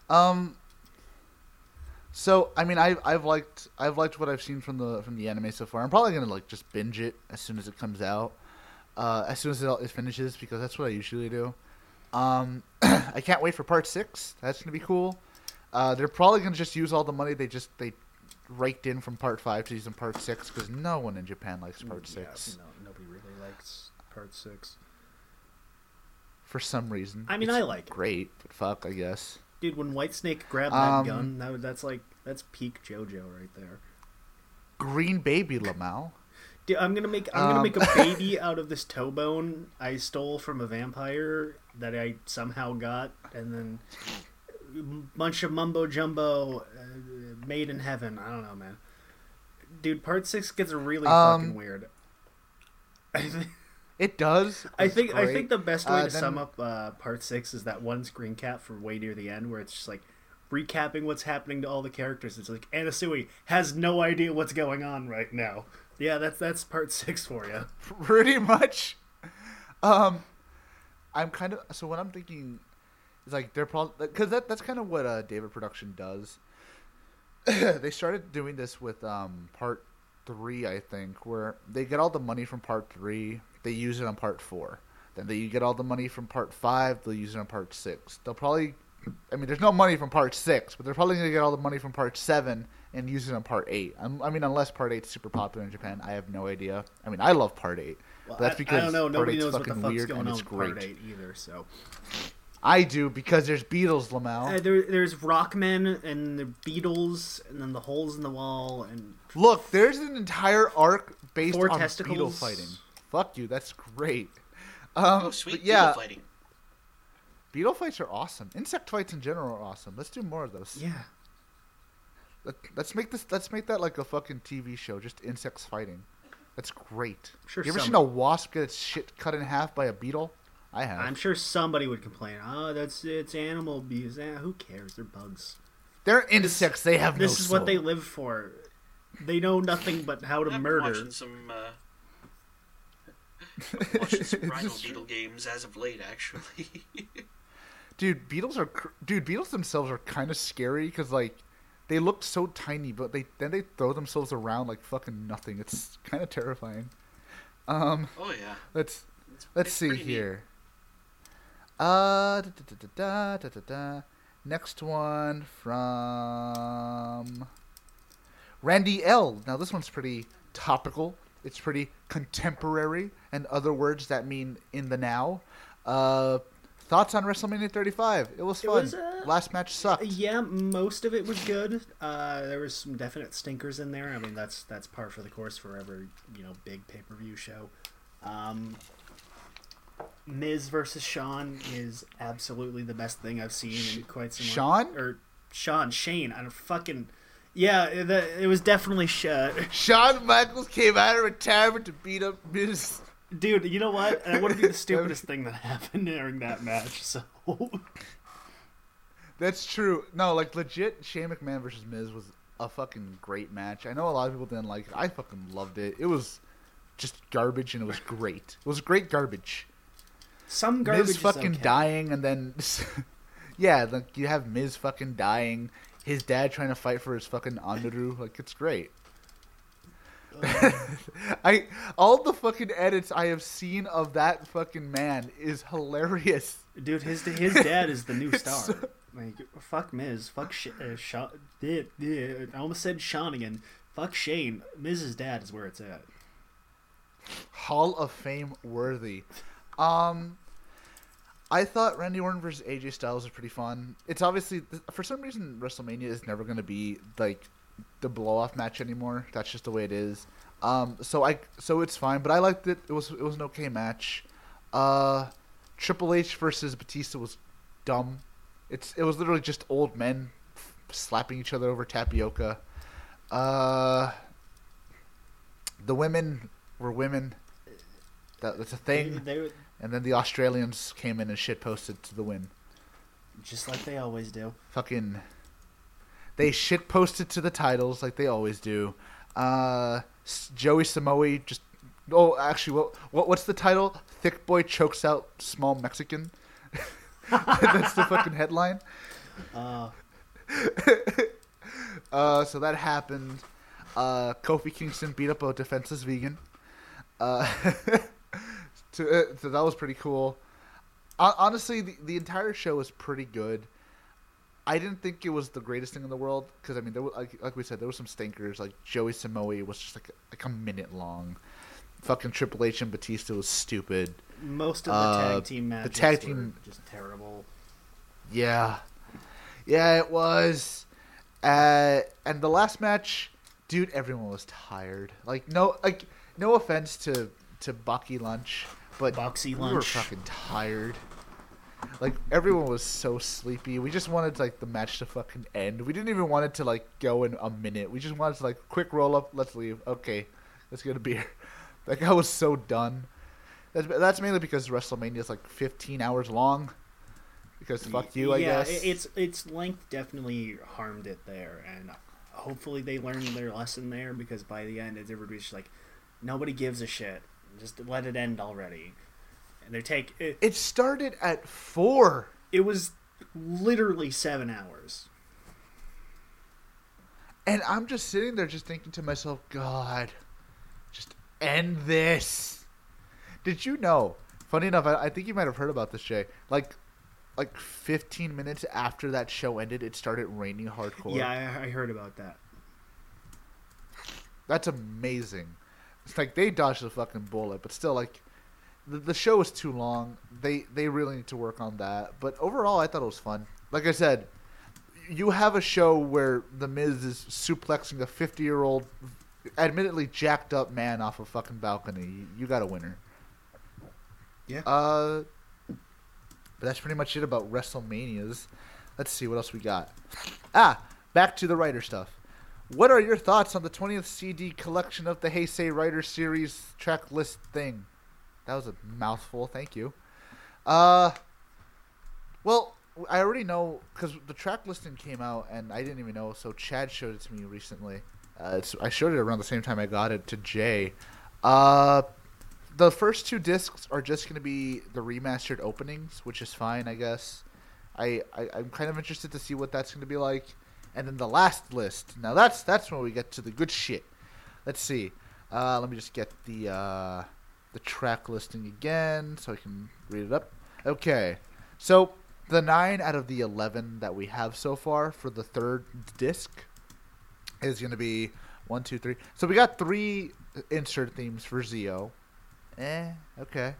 So I mean, I've liked what I've seen from the anime so far. I'm probably gonna just binge it as soon as it comes out. As soon as it finishes, because that's what I usually do. I can't wait for Part 6. That's gonna be cool. They're probably gonna just use all the money they raked in from Part 5 to use in Part 6 because no one in Japan likes Part 6. No, nobody really likes Part 6. For some reason. I mean, It's I like it. great, but fuck, I guess. Dude, when Whitesnake grabbed that gun, that's peak JoJo right there. Green Baby Lamau. Dude, I'm gonna make a baby out of this toe bone I stole from a vampire that I somehow got, and then a bunch of mumbo jumbo made in heaven. I don't know, man. Dude, Part 6 gets really fucking weird. It does. I It's think great. the best way to then- sum up Part 6 is that one screen cap from way near the end where it's just like recapping what's happening to all the characters. It's like Anasui has no idea what's going on right now. Yeah, that's Part 6 for you. Pretty much. I'm kind of so what I'm thinking is like they're probably because that's kind of what David Production does. They started doing this with Part 3, I think, where they get all the money from Part 3, they use it on Part 4. Then they get all the money from Part 5, they'll use it on Part 6. They'll probably, I mean, there's no money from Part 6, but they're probably going to get all the money from Part 7 and use it on Part 8. I mean, unless Part 8's super popular in Japan, I have no idea. I mean, I love Part 8. Well, But that's because I don't know. Part Nobody 8's knows what the fucking fuck's weird going and on it's with Part great. 8 either, so... I do, because there's Beatles, Lamau. There's Rockmen and the Beatles and then the holes in the wall and Look, there's an entire arc based 4 on testicles. beetle fighting. Fuck you, that's great. Oh, sweet. But yeah, Beetle fighting. beetle fights are awesome. Insect fights in general are awesome. Let's do more of those. yeah. Let's make that like a fucking TV show, just insects fighting. That's great. Sure, You ever seen some- a wasp get its shit cut in half by a beetle? I have. I'm sure somebody would complain. Oh, it's animal abuse. Who cares? They're bugs. They're insects. They have no This is what they soul. live for. They know nothing but how to I've been murder. watching some Rhino It's Beetle games as of late, actually. Dude, beetles themselves are kind of scary because like they look so tiny, but they throw themselves around like fucking nothing. It's kind of terrifying. Oh yeah. Let's It's see pretty neat. here. Next one from Randy L. Now this one's pretty topical. It's pretty contemporary, and other words that mean in the now. Thoughts on WrestleMania 35? It was fun. Last match sucked. Yeah, most of it was good. There was some definite stinkers in there. I mean, that's par for the course for every big pay-per-view show. Miz versus Shawn is absolutely the best thing I've seen in quite some Shane. I don't fucking it was definitely Shawn Michaels came out of retirement to beat up Miz. Dude, you know what? And it would be the stupidest thing that happened during that match. So That's true. No, like legit, Shane McMahon versus Miz was a fucking great match. I know a lot of people didn't like it. I fucking loved it. It was just garbage, and it was great. It was great garbage. some garbage Miz is fucking okay. dying, and then yeah, like you have Miz fucking dying. His dad trying to fight for his fucking Anuru. Like it's great. All the fucking edits I have seen of that fucking man is hilarious. Dude, his dad is the new It's star. so- Like, fuck Miz, fuck Shawn. I almost said Shawn again. Fuck Shane. Miz's dad is where it's at. Hall of Fame worthy. I thought Randy Orton versus AJ Styles was pretty fun. It's obviously, for some reason, WrestleMania is never going to be like the blow off match anymore. That's just the way it is. So it's fine, but I liked it. It was an okay match. Triple H versus Batista was dumb. It was literally just old men slapping each other over tapioca. The women were women. That's a thing. They And then the Australians came in and shitposted to the win. just like they always do. Fucking, they shitposted to the titles like they always do. Joey Samoa just. Oh, actually, what's the title? Thick boy chokes out small Mexican. That's the fucking headline. So that happened. Kofi Kingston beat up a defenseless vegan. So that was pretty cool. Honestly, the entire show was pretty good. I didn't think it was the greatest thing in the world because I mean, there were, like we said, there were some stinkers. Like Joey Samoa was just like a minute long. Fucking Triple H and Batista was stupid. Most of the tag team matches were just terrible. Yeah, it was. And the last match, dude, everyone was tired. Like no offense to Bucky Lunch, but Boxy we Lunch. were fucking tired. Like everyone was so sleepy. We just wanted like the match to fucking end. We didn't even want it to like go in a minute. We just wanted to like quick roll up. Let's leave. Okay, let's get a beer. Like I was so done. That's mainly because WrestleMania is like 15 hours long. Because fuck you, I guess. Yeah, its length definitely harmed it there, and hopefully they learned their lesson there. Because by the end, everybody's just like, nobody gives a shit. Just let it end already. And it started at 4. It was literally 7 hours. And I'm just sitting there just thinking to myself, God, just end this. Did you know, funny enough, I think you might have heard about this, Jay, like 15 minutes after that show ended, it started raining hardcore. Yeah, I heard about that. That's amazing. It's like they dodged a fucking bullet, but still, like, the show is too long. They really need to work on that. But overall, I thought it was fun. Like I said, you have a show where The Miz is suplexing a 50-year-old, admittedly jacked up man off a fucking balcony. You got a winner. Yeah. But that's pretty much it about WrestleManias. Let's see what else we got. Back to the writer stuff. What are your thoughts on the 20th CD collection of the Heisei Writer Series track list thing? That was a mouthful. Thank you. Well, I already know because the track listing came out and I didn't even know. So Chad showed it to me recently. I showed it around the same time I got it to Jay. The first 2 discs are just going to be the remastered openings, which is fine, I guess. I'm kind of interested to see what that's going to be like. And then the last list. Now that's when we get to the good shit. Let's see. Let me just get the track listing again so I can read it up. Okay. So the 9 out of the 11 that we have so far for the 3rd disc is going to be 1, 2, 3. So we got 3 insert themes for Zio. Okay.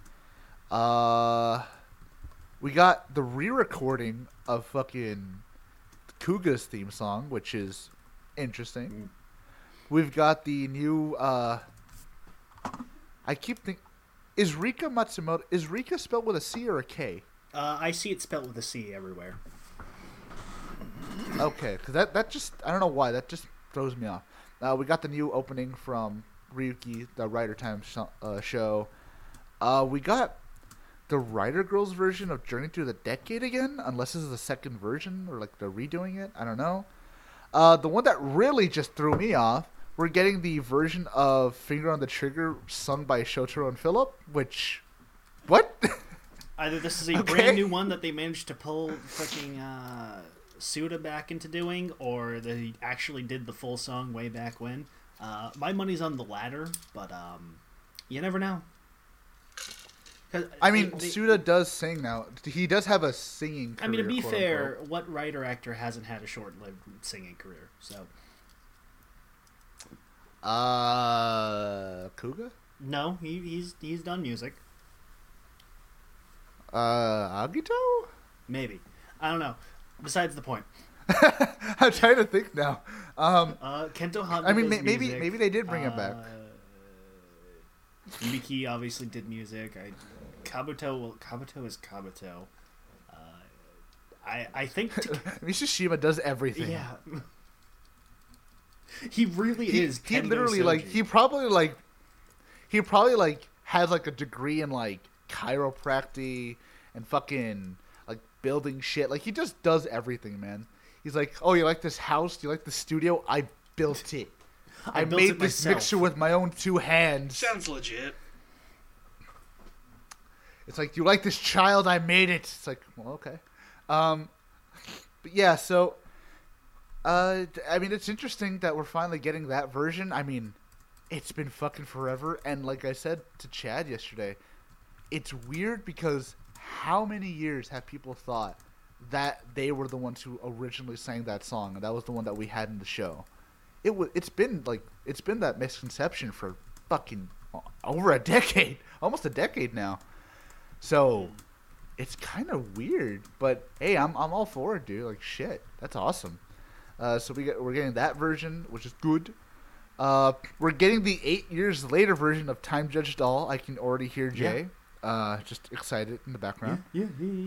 We got the re-recording of fucking Kuga's theme song, which is interesting. We've got the new, I keep thinking, is Rika Matsumoto, is Rika spelled with a C or a K? I see it spelled with a C everywhere. Okay, because that just, I don't know why, that just throws me off. We got the new opening from Ryuki, the Writer Time show. We got the Writer Girls version of Journey Through the Decade again, unless this is the second version, or like they're redoing it, I don't know. The one that really just threw me off, we're getting the version of Finger on the Trigger sung by Shotaro and Philip, which, what? Either this is a brand new one that they managed to pull fucking Suda back into doing, or they actually did the full song way back when. My money's on the latter, but you never know. I mean, Suda does sing now. He does have a singing career. I mean, to be fair, unquote. what writer-actor hasn't had a short-lived singing career? So, Kuga? No, he's done music. Agito? Maybe. I don't know. Besides the point. I'm trying to think now. Kento Hagio. I mean, does maybe music. maybe they did bring him back. Miki obviously did music. Kabuto is Kabuto. I think Mishishima does everything. Yeah. He really is. He Kendo literally Soji. he probably has like a degree in like chiropractic and fucking like building shit. Like he just does everything, man. He's like, oh, you like this house? Do you like the studio? I built it. I built made it this myself. mixture with my own 2 hands. Sounds legit. It's like, do you like this child? I made it. It's like, well, okay. But yeah, so I mean, it's interesting that we're finally getting that version. I mean, it's been fucking forever, and like I said to Chad yesterday, it's weird because how many years have people thought that they were the ones who originally sang that song, and that was the one that we had in the show. It's been that misconception for fucking over a decade, almost a decade now. So it's kind of weird, but hey, I'm all for it, dude. Like shit, that's awesome. So we're getting that version, which is good. We're getting the 8 years later version of Time Judge Doll. I can already hear Jay, just excited in the background. Yeah.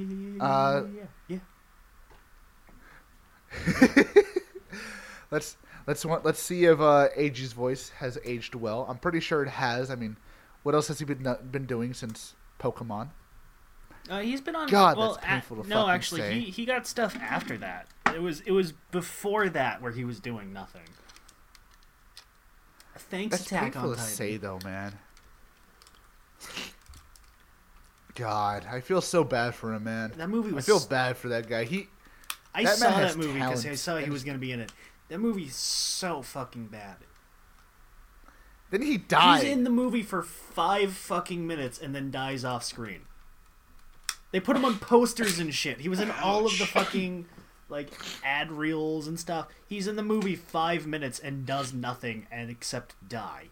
Let's see if AG's voice has aged well. I'm pretty sure it has. I mean, what else has he been doing since Pokemon? He's been on. God, well, that's painful to no, fucking actually, say. he got stuff after that. It was before that where he was doing nothing. Thanks, That's Attack painful on to Titan. say, though, man. God, I feel so bad for him, man. That movie was. I feel bad for that guy. I that saw man has that movie because I talent. saw he was going to be in it. That movie's so fucking bad. Then he died. He's in the movie for 5 fucking minutes and then dies off screen. They put him on posters and shit. He was in all of the fucking like ad reels and stuff. He's in the movie 5 minutes and does nothing and except die.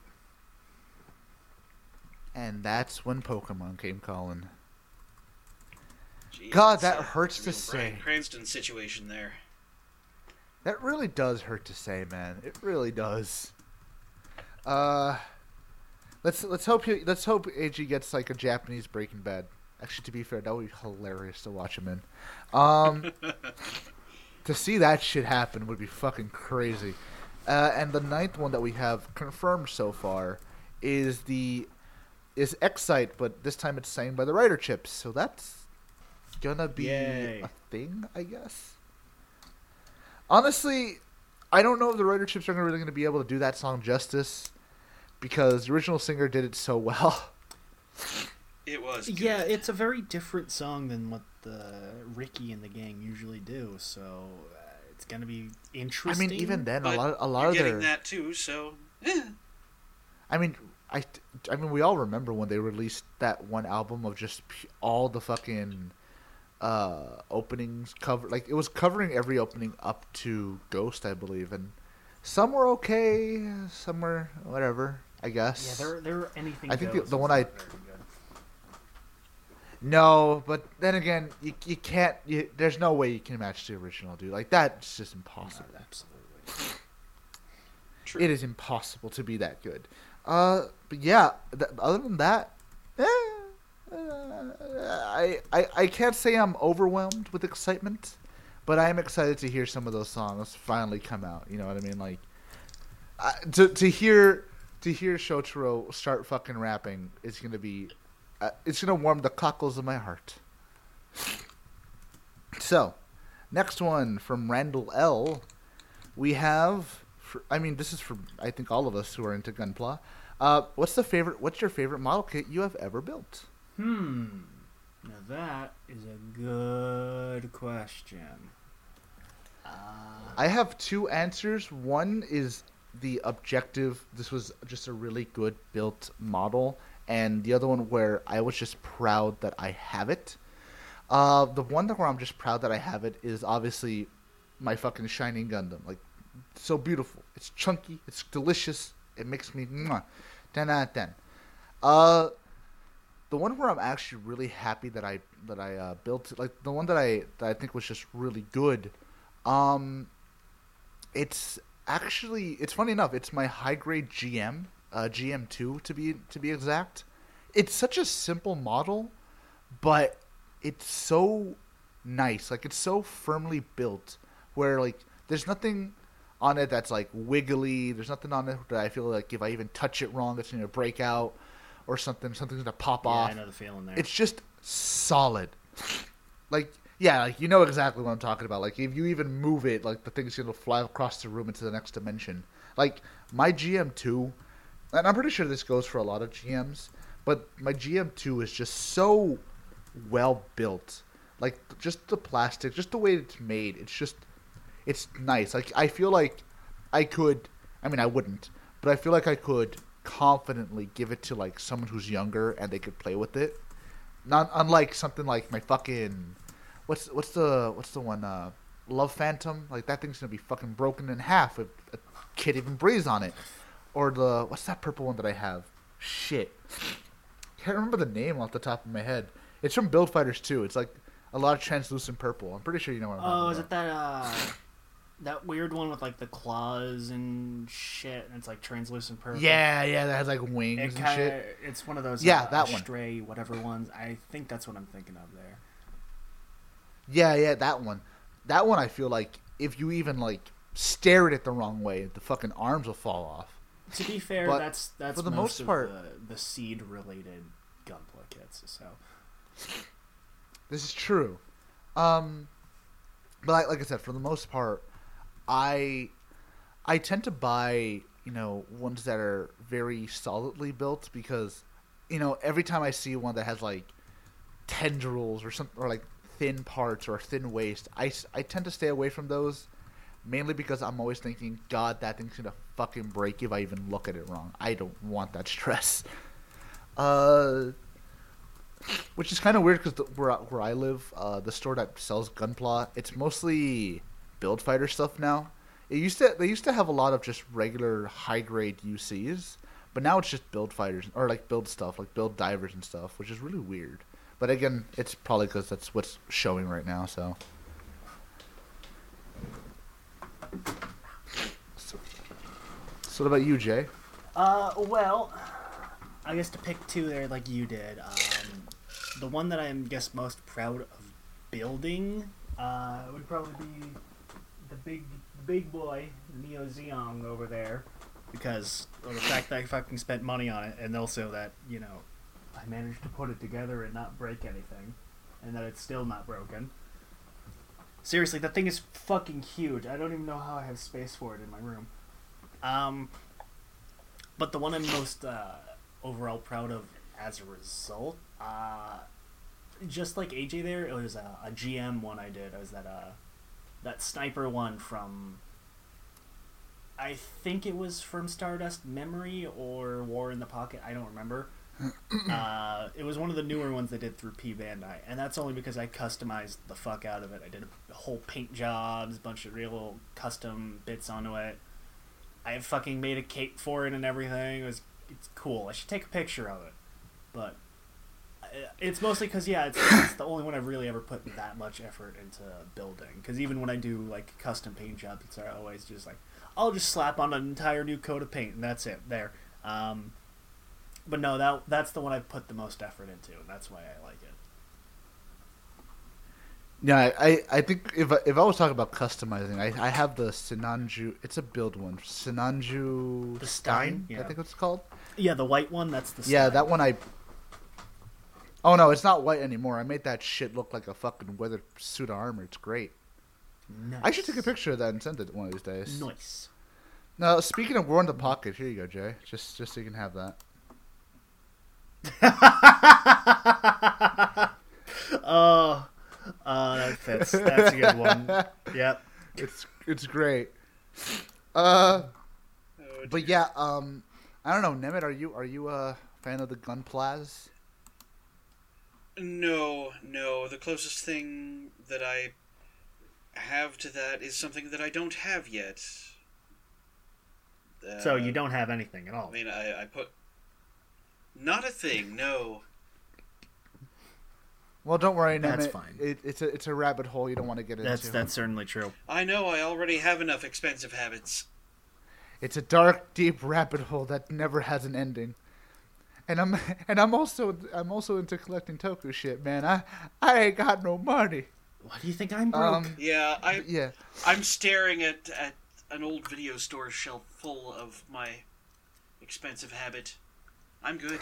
And that's when Pokemon came calling. Jeez, God, that's that hurts a to real Bryan say. Cranston situation there. That really does hurt to say, man. It really does. Let's hope AG gets like a Japanese Breaking Bad. Actually, to be fair, that would be hilarious to watch him in. To see that shit happen would be fucking crazy. And the 9th one that we have confirmed so far is Excite, but this time it's sang by the Writer Chips. So that's gonna be Yay. a thing, I guess. Honestly, I don't know if the Writer Chips are really going to be able to do that song justice because the original singer did it so well. It was good. Yeah, it's a very different song than what Ricky and the gang usually do, so it's gonna be interesting. I mean, even then, But a lot you're of getting their. that too, so I mean, I mean, we all remember when they released that one album of just all the fucking openings cover. Like it was covering every opening up to Ghost, I believe, and some were okay, some were whatever. I guess. Yeah, they're anything. I think goes. the one It's I- not very good. No, but then again, you can't. There's no way you can match the original, dude. Like that's just impossible. Absolutely. true. It is impossible to be that good. But yeah, other than that, I can't say I'm overwhelmed with excitement, but I am excited to hear some of those songs finally come out. You know what I mean? Like to hear Shotaro start fucking rapping is gonna be, it's gonna warm the cockles of my heart. So, next one from Randall L. We have. This is for I think all of us who are into Gunpla. What's your favorite model kit you have ever built? Now that is a good question. I have 2 answers. One is the objective. This was just a really good built model, and the other one where I was just proud that I have it. The one where I'm just proud that I have it is obviously my fucking Shining Gundam. Like, so beautiful. It's chunky. It's delicious. It makes me 10 out of 10. The one where I'm actually really happy that I built, like the one that I think was just really good. It's funny enough. It's my high grade GM, GM2 to be exact. It's such a simple model, but it's so nice. Like it's so firmly built where like there's nothing on it that's like wiggly. There's nothing on it that I feel like if I even touch it wrong, it's gonna break out or something's gonna pop Yeah, off. I know the feeling there. It's just solid. Like, yeah, like you know exactly what I'm talking about. Like if you even move it, like the thing's gonna fly across the room into the next dimension. Like my GM2, and I'm pretty sure this goes for a lot of GMs, but my GM2 is just so well built. Like just the plastic, just the way it's made, it's nice. Like I feel like I could, I mean I wouldn't, but I feel like I could confidently give it to like someone who's younger and they could play with it. Not unlike something like my fucking what's the one? Love Phantom. Like that thing's gonna be fucking broken in half if a kid even breathes on it. Or what's that purple one that I have? Shit, can't remember the name off the top of my head. It's from Build Fighters 2. It's like a lot of translucent purple. I'm pretty sure you know what I'm talking about. Oh, is it that weird one with like the claws and shit, and it's like translucent purple? Yeah, that has like wings and shit. It's one of those that one. Stray whatever ones. I think that's what I'm thinking of there. Yeah, that one. That one I feel like if you even like stare at it the wrong way, the fucking arms will fall off. To be fair, But that's for the most most part, of the seed related Gunpla kits. So this is true. But like I said, for the most part, I tend to buy, ones that are very solidly built because, every time I see one that has like tendrils or something, or like thin parts or a thin waist, I tend to stay away from those, mainly because I'm always thinking, God, that thing's gonna fucking break if I even look at it wrong. I don't want that stress. Which is kind of weird because where I live, the store that sells Gunpla, it's mostly Build Fighter stuff now. They used to have a lot of just regular high grade UCs, but now it's just Build Fighters or like build stuff, like build divers and stuff, which is really weird. But again, it's probably because that's what's showing right now. So what about you, Jay? Well, I guess to pick two there like you did. The one that I'm most proud of building would probably be the big boy Neo Zeong over there, because of the fact that I fucking spent money on it, and also that I managed to put it together and not break anything, and that it's still not broken. Seriously, that thing is fucking huge. I don't even know how I have space for it in my room. But the one I'm most overall proud of as a result, just like AJ there, it was a GM one I did. It was that sniper one from, I think it was from Stardust Memory or War in the Pocket. I don't remember. It was one of the newer ones they did through P Bandai, and that's only because I customized the fuck out of it. I did a whole paint jobs, a bunch of real custom bits onto it. I fucking made a cape for it and everything. It's cool. I should take a picture of it, but it's mostly because it's the only one I've really ever put that much effort into building. Because even when I do like custom paint jobs, it's always just like I'll just slap on an entire new coat of paint and that's it there. But no, that's the one I put the most effort into, and that's why I like it. Yeah, I think if I was talking about customizing, I have the Sinanju. It's a build one. Sinanju The Stein, yeah. I think it's called. Yeah, the white one, that's the Yeah, style. that one Oh no, it's not white anymore. I made that shit look like a fucking weathered suit of armor. It's great. Nice. I should take a picture of that and send it one of these days. Nice. Now, speaking of War in the Pocket, here you go, Jay. Just so you can have that. That fits. That's a good one. Yep. It's great. Oh, But yeah, I don't know, Nemeth, are you a fan of the Gunplas? No. The closest thing that I have to that is something that I don't have yet. So you don't have anything at all. I mean, I put... Not a thing, no. Well, don't worry, Nemeth. That's fine. It's a rabbit hole you don't want to get into. That's certainly true. I know, I already have enough expensive habits. It's a dark, deep rabbit hole that never has an ending. And I'm also into collecting toku shit, man. I ain't got no money. Why do you think I'm broke? Yeah, Yeah. I'm staring at an old video store shelf full of my expensive habit. I'm good.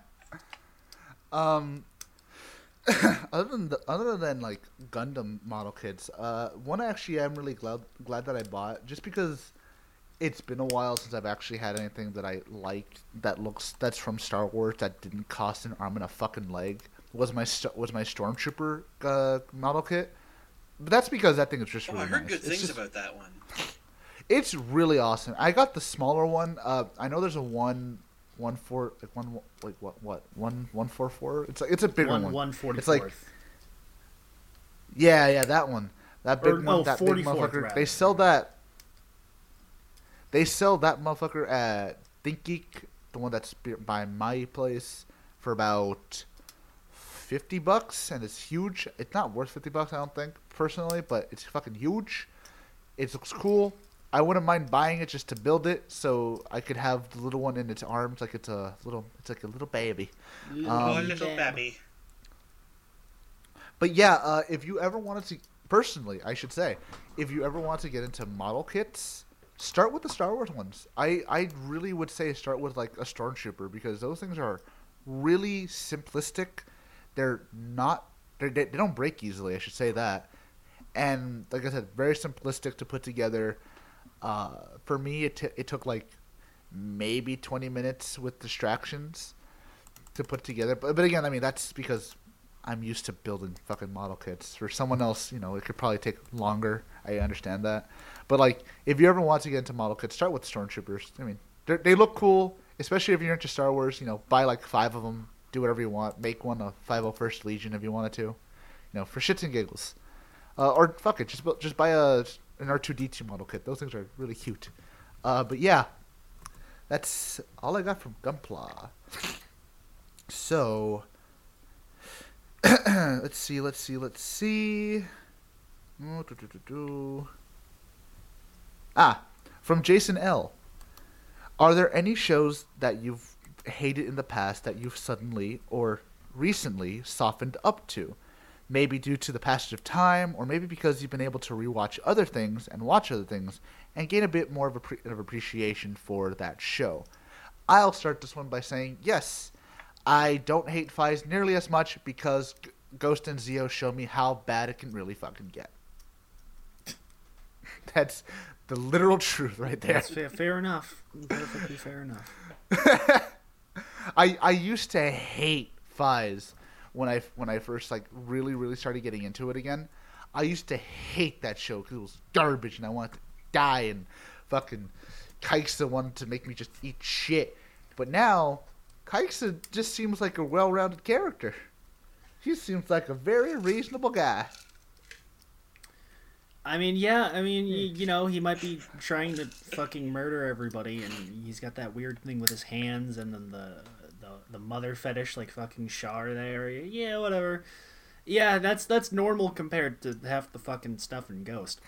Other than like Gundam model kits, one actually I'm really glad that I bought, just because it's been a while since I've actually had anything that I liked that's from Star Wars that didn't cost an arm and a fucking leg. Was my Stormtrooper model kit, but that's because that thing is just really I heard nice. good things about that one. It's really awesome. I got the smaller one. I know there's a 144. It's a bigger one. 1/44. It's like, Yeah, that one. That big one. That big 44th, motherfucker. rather. They sell that. They sell that motherfucker at ThinkGeek, the one that's by my place, for about $50, and it's huge. It's not worth $50, I don't think, personally, but it's fucking huge. It looks cool. I wouldn't mind buying it just to build it, so I could have the little one in its arms, like it's like a little baby. Oh, little baby. But yeah, if you ever wanted to, personally, I should say, if you ever want to get into model kits, start with the Star Wars ones. I really would say start with like a Stormtrooper, because those things are really simplistic. They don't break easily, I should say that. And like I said, very simplistic to put together. For me, it took like maybe 20 minutes with distractions to put together. But again, I mean, that's because I'm used to building fucking model kits. For someone else, you know, it could probably take longer. I understand that. But like, if you ever want to get into model kits, start with Stormtroopers. I mean, they look cool, especially if you're into Star Wars. You know, buy like 5 of them. Do whatever you want. Make one a 501st Legion if you wanted to. You know, for shits and giggles. Or fuck it, just buy an R2-D2 model kit. Those things are really cute. But yeah, that's all I got from Gunpla. So, let's see. From Jason L. Are there any shows that you've hated in the past that you've suddenly or recently softened up to? Maybe due to the passage of time, or maybe because you've been able to rewatch other things and watch other things and gain a bit more of appreciation for that show. I'll start this one by saying, yes, I don't hate Fies nearly as much because Ghost and Zio show me how bad it can really fucking get. That's the literal truth right there. That's fair enough. Perfectly fair enough. I used to hate Fies when I first like really started getting into it again. I used to hate that show because it was garbage and I wanted to die, and fucking Kaixa wanted to make me just eat shit. But now Kaixa just seems like a well-rounded character. He seems like a very reasonable guy. I mean, yeah. I mean, you know, he might be trying to fucking murder everybody, and he's got that weird thing with his hands, and then the mother fetish, like fucking Char there. Yeah, whatever. Yeah, that's normal compared to half the fucking stuff in Ghost.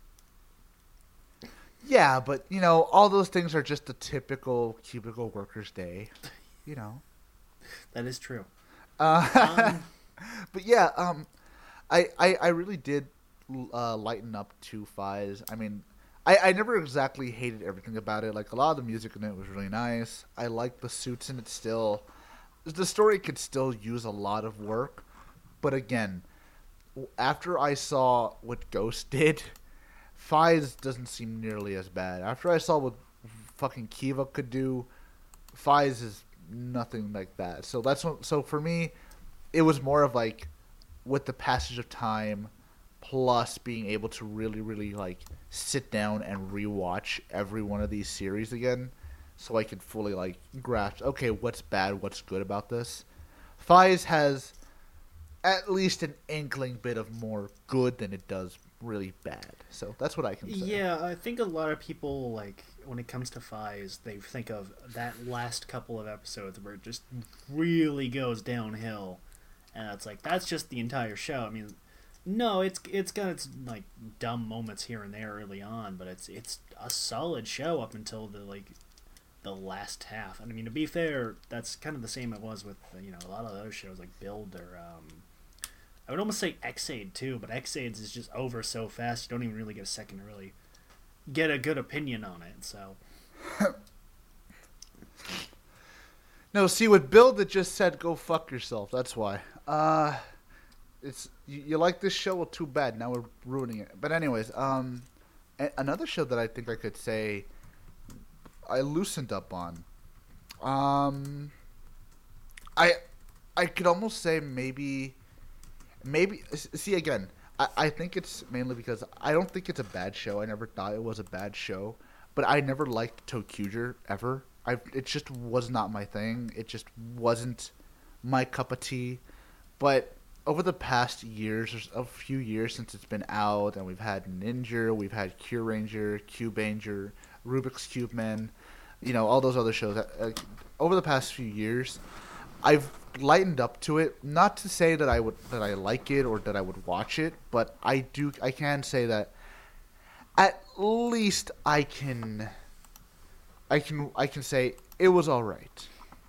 Yeah, but you know, all those things are just a typical cubicle worker's day. You know. That is true. But yeah, I really did lighten up to Fies. I mean, I never exactly hated everything about it. Like, a lot of the music in it was really nice. I like the suits in it still. The story could still use a lot of work. But again, after I saw what Ghost did, Fies doesn't seem nearly as bad. After I saw what fucking Kiva could do, Fies is nothing like that. So so for me, it was more of like, with the passage of time, plus being able to really like sit down and rewatch every one of these series again, so I could fully like grasp, okay, what's bad, what's good about this. Fies has at least an inkling bit of more good than it does really bad. So that's what I can say. Yeah, I think a lot of people, like, when it comes to Fies, they think of that last couple of episodes where it just really goes downhill, and it's like, that's just the entire show. I mean, no, it's got its like dumb moments here and there early on, but it's a solid show up until the last half. And I mean, to be fair, that's kind of the same it was with, you know, a lot of those shows like Build or I would almost say X-Aid too, but X-Aid's is just over so fast you don't even really get a second to really get a good opinion on it. So no, see, with Build, it just said go fuck yourself. That's why. It's you like this show? Well, too bad. Now we're ruining it. But anyways, another show that I think I could say I loosened up on. I could almost say maybe. See, again, I think it's mainly because I don't think it's a bad show. I never thought it was a bad show, but I never liked ToQger ever. It just was not my thing. It just wasn't my cup of tea. But over the past years, there's a few years since it's been out, and we've had Ninja, we've had Cure Ranger, Cube Ranger, Rubik's Cube Man, all those other shows. Over the past few years, I've lightened up to it. Not to say that I like it or that I would watch it, but I can say that at least I can say it was all right.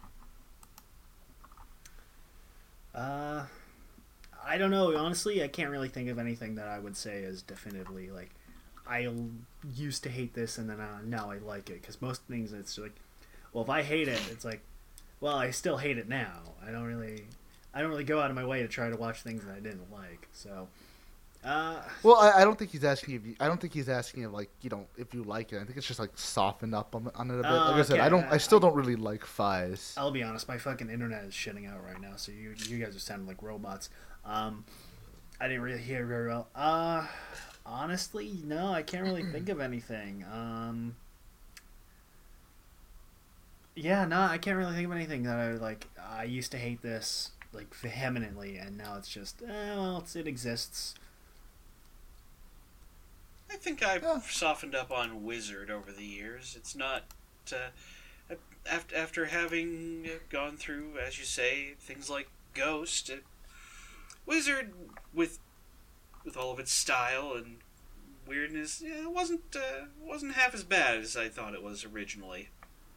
I don't know. Honestly, I can't really think of anything that I would say is definitively like I used to hate this and then now I like it. Because most things, it's like, well, if I hate it, it's like, well, I still hate it now. I don't really go out of my way to try to watch things that I didn't like. So, well, I don't think he's asking if like if you like it. I think it's just like softened up on it a bit. Like I said, I still don't really like Fies. I'll be honest, my fucking internet is shitting out right now, so you guys are sounding like robots. I didn't really hear very well. Honestly, no, I can't really think of anything. Yeah, no, I can't really think of anything that I like. I used to hate this like vehemently, and now it's just, well, it exists. I think I've softened up on Wizard over the years. It's not after having gone through, as you say, things like Ghost. Wizard with all of its style and weirdness, it wasn't half as bad as I thought it was originally.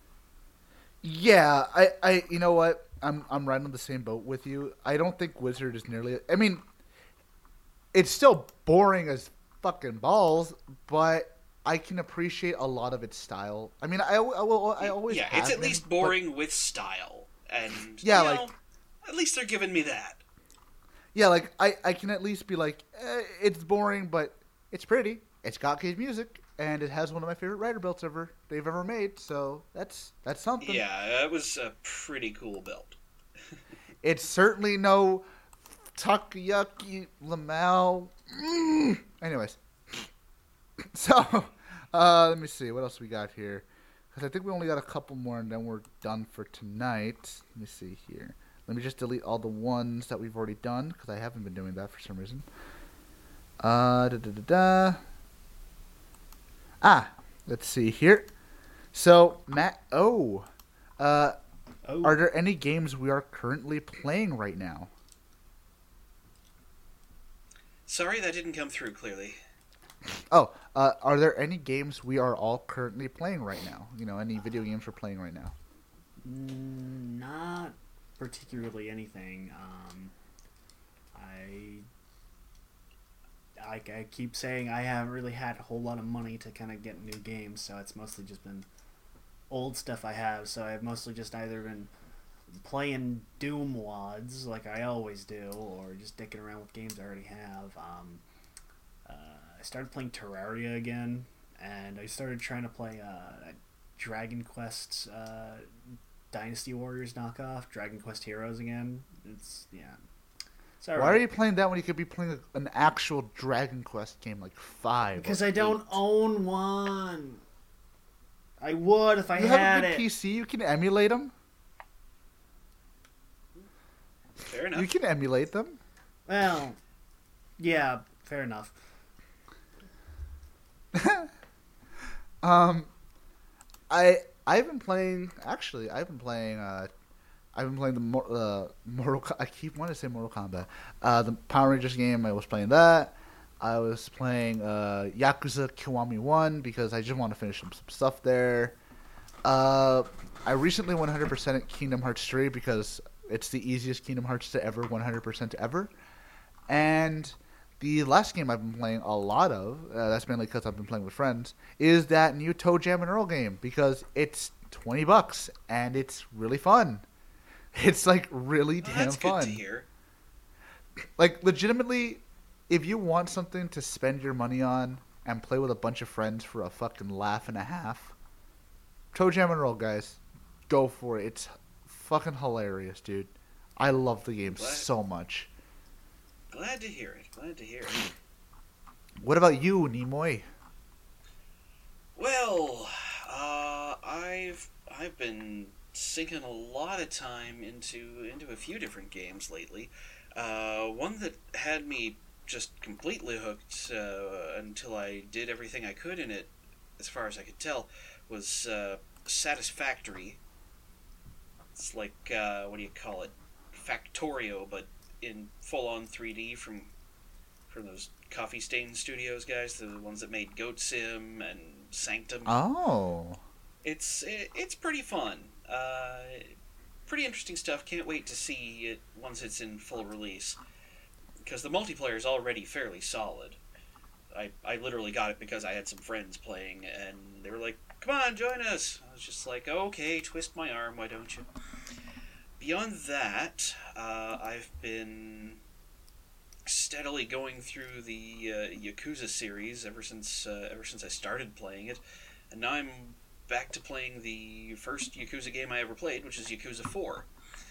Yeah, I you know what? I'm right on the same boat with you. I don't think Wizard is nearly. I mean, it's still boring as fucking balls, but I can appreciate a lot of its style. I mean, I always yeah, it's at least boring with style, and yeah, at least they're giving me that. Yeah, like I can at least be like, it's boring, but it's pretty. It's got good music, and it has one of my favorite rider belts they've ever made. So that's something. Yeah, that was a pretty cool belt. It's certainly no Takayuki Lamau. Anyways, so let me see what else we got here, because I think we only got a couple more, and then we're done for tonight. Let me see here. Let me just delete all the ones that we've already done, because I haven't been doing that for some reason. Let's see here. So, Matt are there any games we are currently playing right now? Sorry, that didn't come through clearly. Are there any games we are all currently playing right now? Any video games we're playing right now? Not particularly anything. I keep saying I haven't really had a whole lot of money to kind of get new games, so it's mostly just been old stuff I have. So I've mostly just either been playing Doom WODs like I always do, or just dicking around with games I already have. I started playing Terraria again, and I started trying to play Dragon Quest Dynasty Warriors knockoff, Dragon Quest Heroes again. Why are you playing that when you could be playing an actual Dragon Quest game like 5? Because I don't own one. I would if I had it. You have a good PC, you can emulate them. Fair enough. You can emulate them. Well, yeah, fair enough. I've been playing the Mortal. I keep wanting to say Mortal Kombat. The Power Rangers game. I was playing that. I was playing Yakuza Kiwami 1 because I just want to finish some stuff there. I recently 100%ed Kingdom Hearts 3 because it's the easiest Kingdom Hearts to ever 100% ever. And the last game I've been playing a lot of, that's mainly because I've been playing with friends, is that new Toe Jam and Earl game because it's $20 and it's really fun. It's like really damn that's fun. Good to hear. Like legitimately, if you want something to spend your money on and play with a bunch of friends for a fucking laugh and a half, Toe Jam and Earl, guys, go for it. It's fucking hilarious, dude. I love the game so much. Glad to hear it. What about you, Nimoy? Well, I've been sinking a lot of time into a few different games lately. One that had me just completely hooked until I did everything I could in it, as far as I could tell, was Satisfactory. It's like, what do you call it? Factorio, but in full-on 3D from those Coffee Stain Studios guys, the ones that made Goat Sim and Sanctum. Oh. It's pretty fun. Pretty interesting stuff. Can't wait to see it once it's in full release. Because the multiplayer is already fairly solid. I literally got it because I had some friends playing, and they were like, "Come on, join us." I was just like, "Okay, twist my arm, why don't you?" Beyond that, I've been steadily going through the Yakuza series ever since I started playing it, and now I'm back to playing the first Yakuza game I ever played, which is Yakuza 4.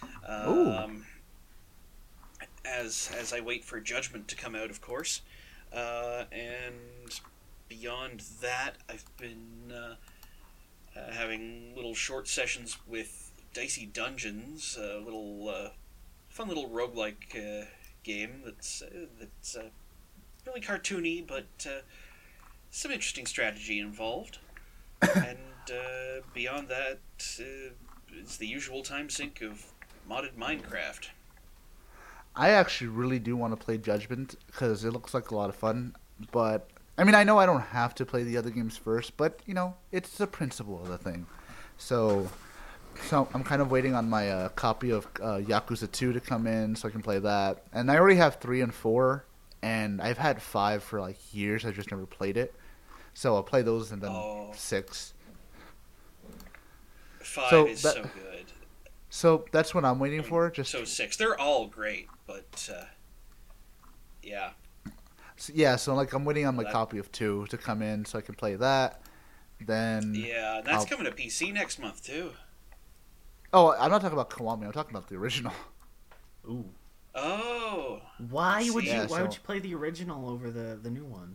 As I wait for Judgment to come out, of course. And beyond that, I've been having little short sessions with Dicey Dungeons, a little fun little roguelike game that's really cartoony, but some interesting strategy involved. And beyond that, it's the usual time sink of modded Minecraft. I actually really do want to play Judgment because it looks like a lot of fun. But I mean, I know I don't have to play the other games first, but you know, it's the principle of the thing. So I'm kind of waiting on my copy of Yakuza 2 to come in so I can play that. And I already have 3 and 4, and I've had 5 for like years. I just never played it. So I'll play those and then 6. 5 is so good. So that's what I'm waiting for. So 6. They're all great, but yeah. So like I'm waiting on my copy of 2 to come in so I can play that. Then yeah, that's coming to PC next month too. Oh, I'm not talking about Kiwami. I'm talking about the original. Ooh. Oh. Why would you play the original over the new one?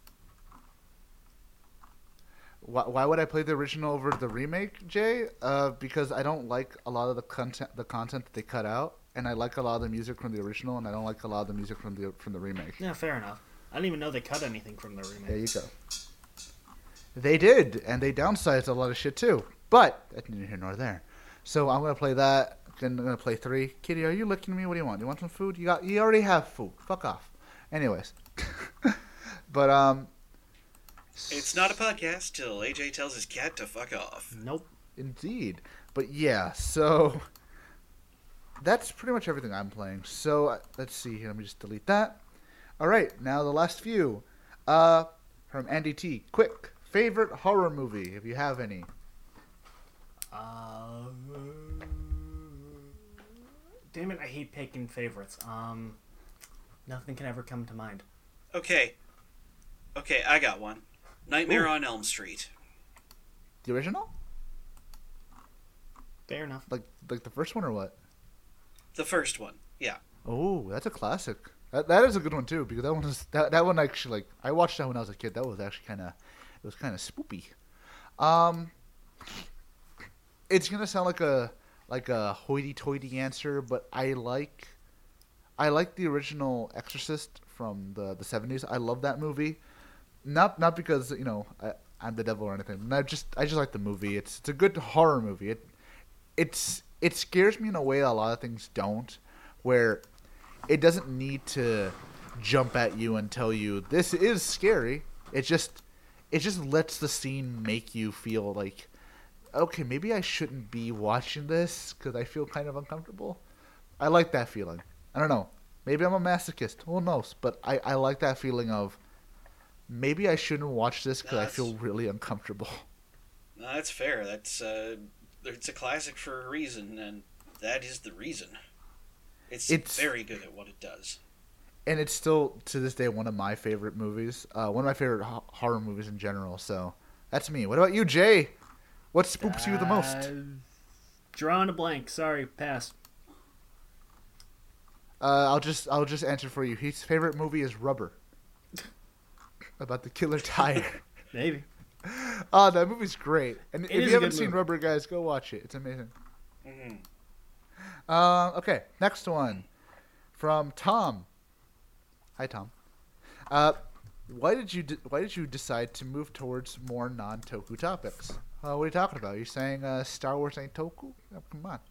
Why would I play the original over the remake, Jay? Because I don't like a lot of the content that they cut out, and I like a lot of the music from the original, and I don't like a lot of the music from the remake. Yeah, fair enough. I didn't even know they cut anything from the remake. There you go. They did, and they downsized a lot of shit too. But that's neither here nor there. So I'm gonna play that. Then I'm gonna play 3. Kitty, are you looking at me? What do you want? You want some food? You already have food. Fuck off. Anyways, but it's not a podcast till AJ tells his cat to fuck off. Nope. Indeed. But yeah, so that's pretty much everything I'm playing. So let's see here. Let me just delete that. All right, now the last few. From Andy T. Quick, favorite horror movie, if you have any. Damn it, I hate picking favorites. Nothing can ever come to mind. Okay, I got one. Nightmare on Elm Street. The original? Fair enough. Like the first one or what? The first one, yeah. Oh, that's a classic. That is a good one too, because that one actually, like, I watched that when I was a kid. That was actually kind of spoopy. It's gonna sound like a hoity-toity answer, but I like the original Exorcist from the 70s. I love that movie. Not because, you know, I'm the devil or anything. I just like the movie. It's a good horror movie. It scares me in a way a lot of things don't, where it doesn't need to jump at you and tell you this is scary. It just lets the scene make you feel like, okay, maybe I shouldn't be watching this because I feel kind of uncomfortable. I like that feeling. I don't know. Maybe I'm a masochist. Who knows? But I like that feeling of maybe I shouldn't watch this because I feel really uncomfortable. No, that's fair. That's it's a classic for a reason, and that is the reason. It's very good at what it does. And it's still, to this day, one of my favorite movies. One of my favorite horror movies in general. So that's me. What about you, Jay? What spooks you the most? Drawing a blank. Sorry, pass. I'll just answer for you. His favorite movie is Rubber. About the killer tire. Maybe. Oh, that movie's great. And if you haven't seen movie. Rubber, guys, go watch it. It's amazing. Mm-hmm. Okay, next one. from Tom. Hi, Tom. Why did you decide to move towards more non-Toku topics? What are you talking about? You're saying Star Wars ain't Toku? Oh, come on.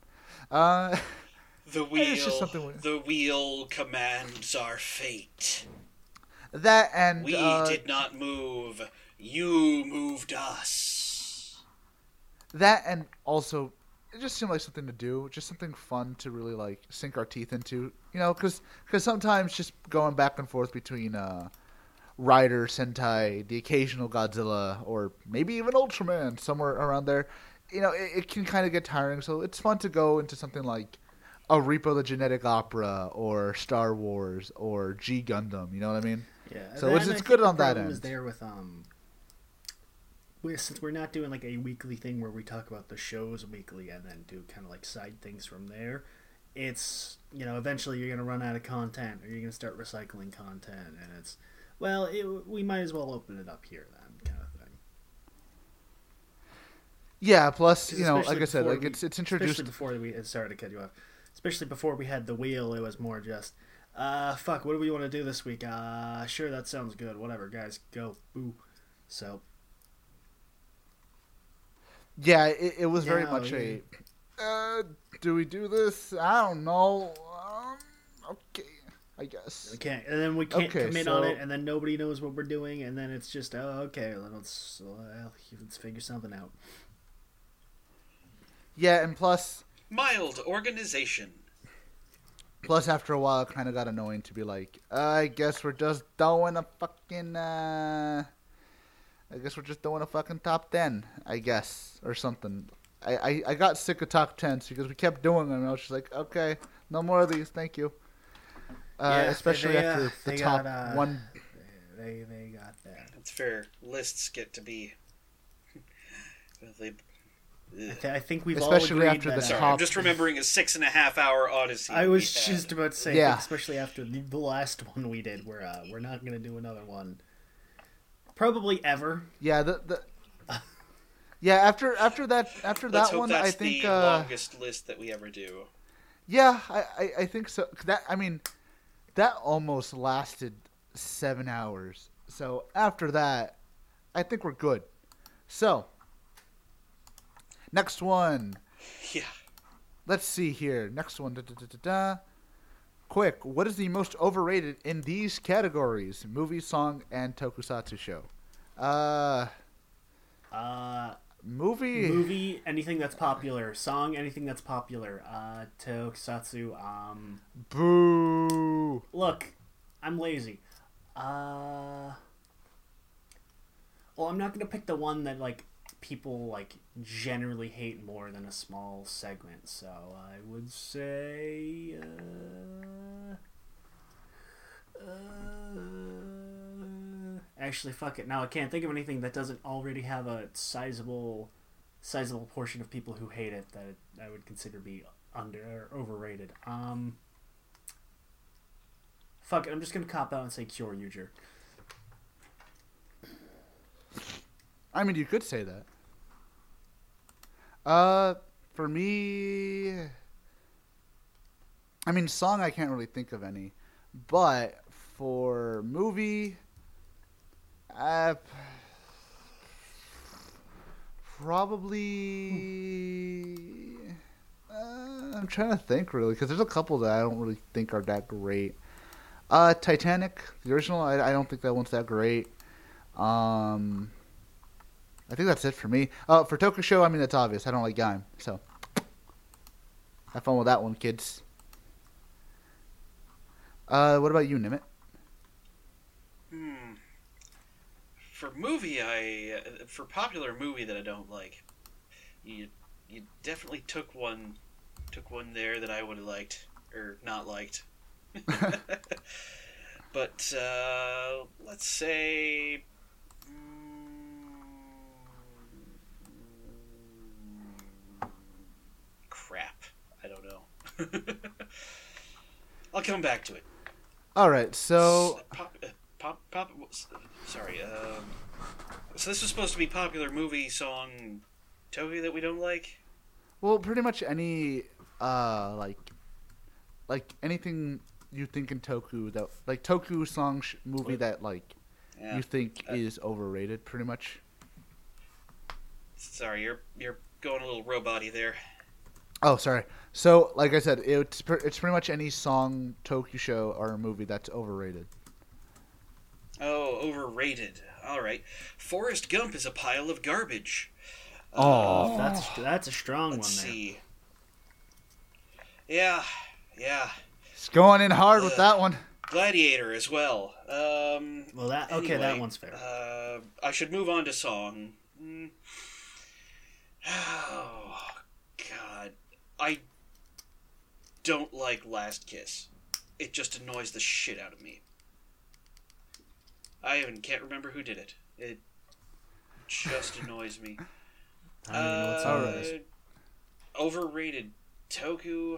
It's just something The wheel commands our fate. that and We did not move. You moved us. that and also it just seemed like something to do, just something fun to really like sink our teeth into. You know, because sometimes just going back and forth between Rider, Sentai, the occasional Godzilla, or maybe even Ultraman, somewhere around there, you know, it can kind of get tiring. So it's fun to go into something like a Repo the Genetic Opera, or Star Wars, or G Gundam. You know what I mean? Yeah. So it's good on that end. end. Is there with since we're not doing like a weekly thing where we talk about the shows weekly and then do kind of like side things from there. It's, you know, eventually you're gonna run out of content, or you're gonna start recycling content, and it's, well, we might as well open it up here then, kind of thing. Yeah. Plus, you know, like I said, before like it's introduced. Especially before sorry to cut you off. Especially before we had the wheel, it was more just, fuck, what do we want to do this week? Sure, that sounds good. Whatever, guys, go. Boo. So. Yeah, it was very No, much yeah. do we do this? I don't know. Okay, I guess. Okay, and then we can't Okay, commit so- on it, and then nobody knows what we're doing, and then it's just, okay, let's figure something out. Yeah, and plus Mild organization. after a while, it kind of got annoying to be like, I guess we're just doing a fucking, fucking top 10, I guess, or something. I got sick of top 10s because we kept doing them, and I was just like, okay, no more of these, thank you. Especially after the top one. They got that. That's fair. Lists get to be. I think we've Especially all agreed after that, the Sorry, top- I'm just remembering a 6.5 hour Odyssey. I was we had. just about to say, Yeah. especially after the last one we did, we're not gonna do another one, probably ever. Yeah, yeah. After that Let's hope one, that's I think. the longest list that we ever do. Yeah, I think so. That almost lasted 7 hours. So after that, I think we're good. So next one. Yeah. Let's see here. Next one. Quick. What is the most overrated in these categories? Movie, song, and tokusatsu show. Movie, anything that's popular. Song, anything that's popular. Tokusatsu. Boo. Look, I'm lazy. Well, I'm not gonna pick the one that like people like generally hate more than a small segment. So I would say. Actually, fuck it. Now I can't think of anything that doesn't already have a sizable portion of people who hate it that I would consider be under or overrated. Fuck it. I'm just gonna cop out and say Cure Uger. I mean, you could say that. For me, I mean, song I can't really think of any, but for movie, probably. I'm trying to think really, because there's a couple that I don't really think are that great. Titanic, the original, I don't think that one's that great. I think that's it for me. For Tokusho, I mean, that's obvious. I don't like Gaim, so have fun with that one, kids. What about you, Nimit? For for popular movie that I don't like, you definitely took one there that I would have liked or not liked. But let's say crap. I don't know. I'll come back to it. All right, so Sorry. So this was supposed to be popular movie song Toby that we don't like. well, pretty much any like anything you think in Toku that like Toku song movie that like Yeah. you think is overrated, pretty much? Sorry, you're going a little robot-y there. Oh, sorry. So, like I said, it's pretty much any song, Toku show, or movie that's overrated. Oh, overrated. All right. Forrest Gump is a pile of garbage. Oh, That's a strong one Let's there. see. Yeah. it's going in hard with that one. Gladiator as well. Well, that okay, that anyway, one's fair. I should move on to song. Oh, God. I don't like Last Kiss. It just annoys the shit out of me. I even can't remember who did it. It just annoys me. I don't even know what song it is. Overrated Toku.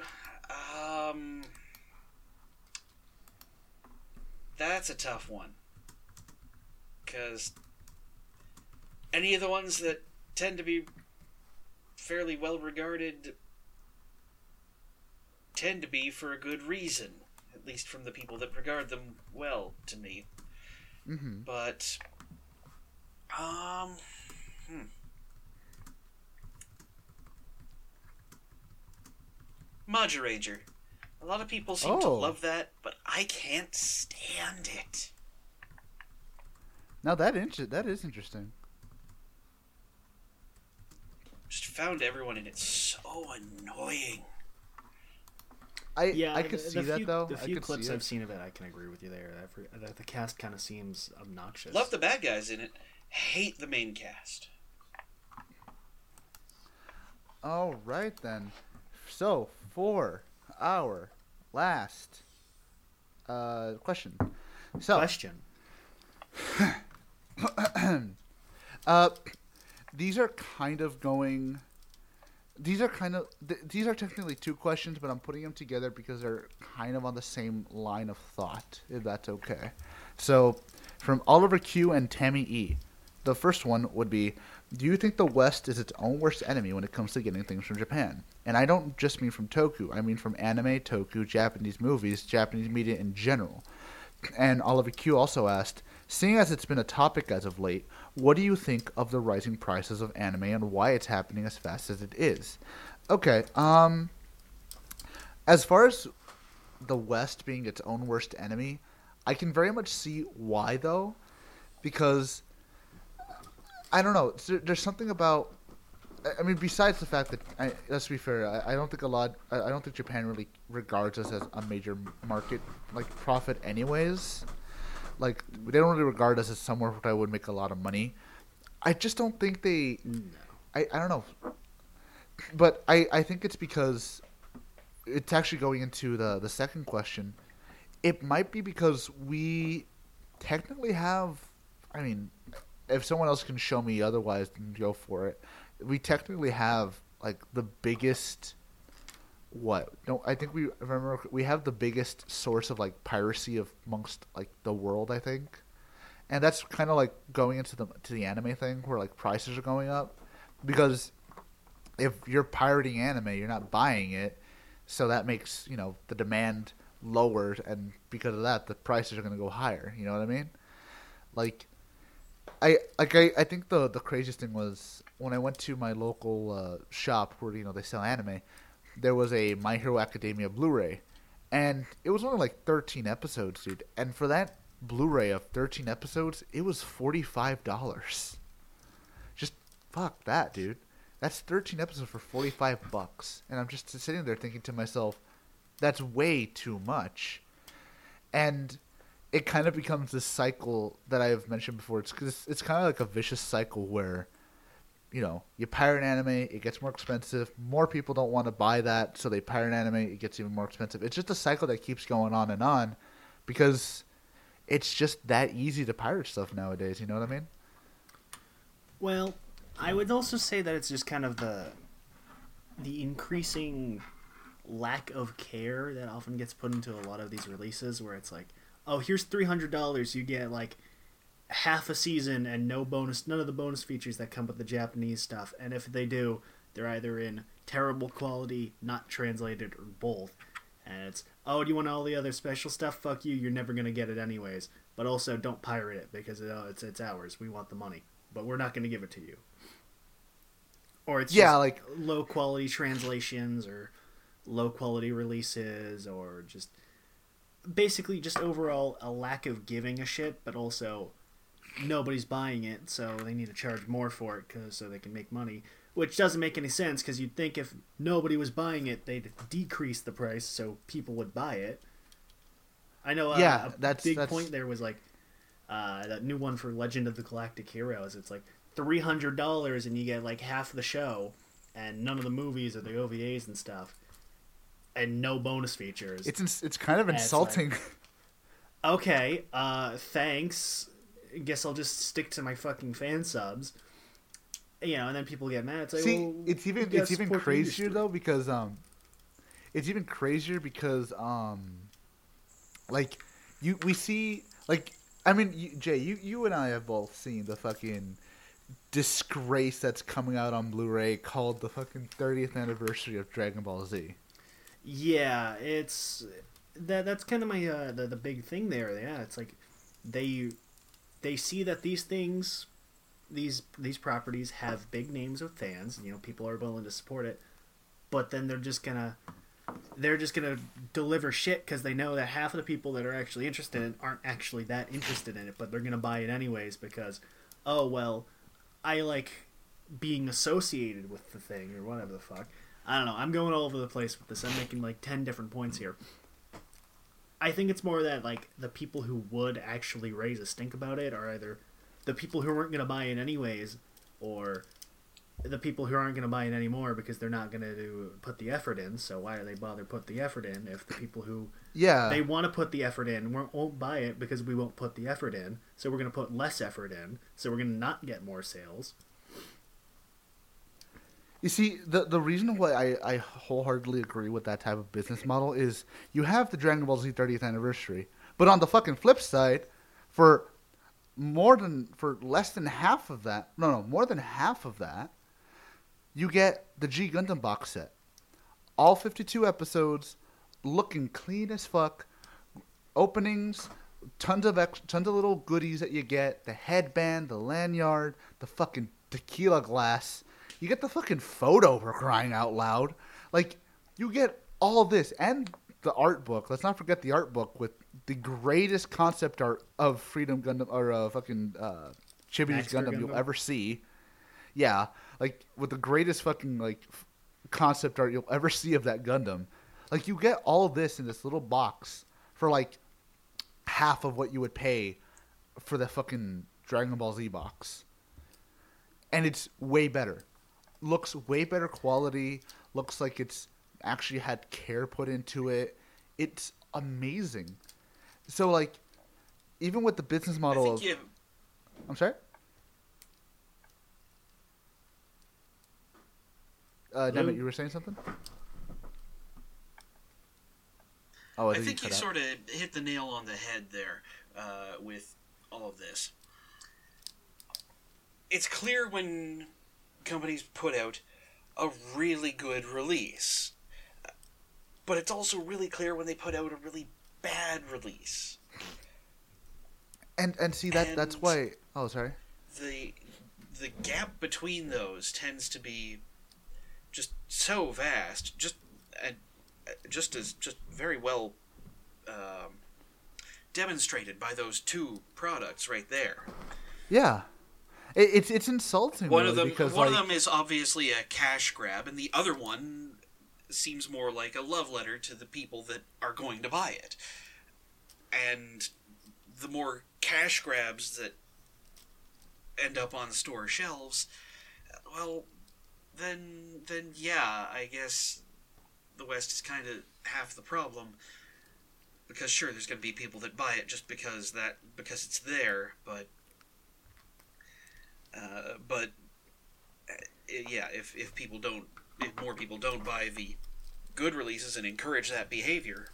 That's a tough one. Because any of the ones that tend to be fairly well regarded tend to be for a good reason. At least from the people that regard them well, to me. Mm-hmm. But, Moderator. A lot of people seem to Oh. love that, but I can't stand it. Now that is interesting. Just found everyone in it so annoying. I could see that few, though. The I few could clips see I've it. seen of it, I can agree with you there. The cast kind of seems obnoxious. Love the bad guys in it. Hate the main cast. All right then. So for our last question. So Question. these are kind of going. These are technically two questions, but I'm putting them together because they're kind of on the same line of thought, if that's okay. So, from Oliver Q and Tammy E, the first one would be, do you think the West is its own worst enemy when it comes to getting things from Japan? And I don't just mean from Toku, I mean from anime, Toku, Japanese movies, Japanese media in general. And Oliver Q also asked, seeing as it's been a topic as of late, what do you think of the rising prices of anime and why it's happening as fast as it is? Okay, as far as the West being its own worst enemy, I can very much see why though, because I don't know, there's something about, I mean, besides the fact that, let's be fair, I don't think I don't think Japan really regards us as a major market, like, profit anyways. Like, they don't really regard us as somewhere where I would make a lot of money. I just don't think they, I don't know. But I think it's because, it's actually going into the second question. It might be because we technically have, I mean, if someone else can show me otherwise, then go for it. We technically have like the biggest. I think we remember we have the biggest source of like piracy amongst like the world. I think, and that's kind of like going into the anime thing where like prices are going up, because if you're pirating anime, you're not buying it, so that makes the demand lowered, and because of that, the prices are going to go higher. You know what I mean? Like. I think the craziest thing was when I went to my local shop where they sell anime. There was a My Hero Academia Blu-ray, and it was only like 13 episodes, dude. And for that Blu-ray of 13 episodes, it was $45. Just fuck that, dude. That's 13 episodes for $45, and I'm just sitting there thinking to myself, that's way too much. And it kind of becomes this cycle that I have mentioned before. It's kind of like a vicious cycle where, you pirate anime, it gets more expensive. More people don't want to buy that, so they pirate anime, it gets even more expensive. It's just a cycle that keeps going on because it's just that easy to pirate stuff nowadays. You know what I mean? Well, I would also say that it's just kind of the increasing lack of care that often gets put into a lot of these releases, where it's like, oh, here's $300, you get like half a season and none of the bonus features that come with the Japanese stuff, and if they do, they're either in terrible quality, not translated, or both, and it's oh, do you want all the other special stuff? Fuck you, you're never going to get it anyways. But also, don't pirate it, because it's ours. We want the money. But we're not going to give it to you. Or it's just like low-quality translations, or low-quality releases, or just... basically just overall a lack of giving a shit, but also nobody's buying it, so they need to charge more for it so they can make money. Which doesn't make any sense, because you'd think if nobody was buying it, they'd decrease the price so people would buy it. I know a big point there was like that new one for Legend of the Galactic Heroes. It's like $300 and you get like half the show and none of the movies or the OVAs and stuff. And no bonus features. It's kind of insulting. Like, okay, thanks. Guess I'll just stick to my fucking fan subs. You know, and then people get mad. It's like, see, well, it's even crazier though because like we see like I mean Jay, you and I have both seen the fucking disgrace that's coming out on Blu-ray called the fucking 30th anniversary of Dragon Ball Z. Yeah, it's that's kind of my the big thing there. Yeah, it's like they see that these things, these properties have big names with fans. You know, people are willing to support it, but then they're just gonna deliver shit because they know that half of the people that are actually interested in it aren't actually that interested in it, but they're gonna buy it anyways because, oh well, I like being associated with the thing or whatever the fuck. I don't know. I'm going all over the place with this. I'm making like 10 different points here. I think it's more that like the people who would actually raise a stink about it are either the people who weren't going to buy it anyways, or the people who aren't going to buy it anymore because they're not going to put the effort in. So why do they bother put the effort in if the people who they want to put the effort in won't buy it because we won't put the effort in. So we're going to put less effort in. So we're going to not get more sales. You see, the reason why I wholeheartedly agree with that type of business model is you have the Dragon Ball Z 30th anniversary, but on the fucking flip side, for less than half of that, more than half of that, you get the G Gundam box set. All 52 episodes, looking clean as fuck, openings, tons of little goodies that you get, the headband, the lanyard, the fucking tequila glass. You get the fucking photo for crying out loud. Like, you get all this. And the art book. Let's not forget the art book with the greatest concept art of Freedom Gundam, or fucking Chibi's Gundam you'll ever see. Yeah. Like, with the greatest fucking, like, concept art you'll ever see of that Gundam. Like, you get all this in this little box for, like, half of what you would pay for the fucking Dragon Ball Z box. And it's way better. Looks way better quality. Looks like it's actually had care put into it. It's amazing. So, like, even with the business model I'm sorry? Nemeth, you were saying something? Oh, I think you sort of hit the nail on the head there with all of this. It's clear when companies put out a really good release, but it's also really clear when they put out a really bad release. And see that's why. Oh, sorry. The gap between those tends to be just so vast, just very well demonstrated by those two products right there. Yeah. It's insulting. One of them is obviously a cash grab, and the other one seems more like a love letter to the people that are going to buy it. And the more cash grabs that end up on store shelves, well, then yeah, I guess the West is kind of half the problem. Because sure, there's going to be people that buy it just because it's there, but yeah, if more people don't buy the good releases and encourage that behavior,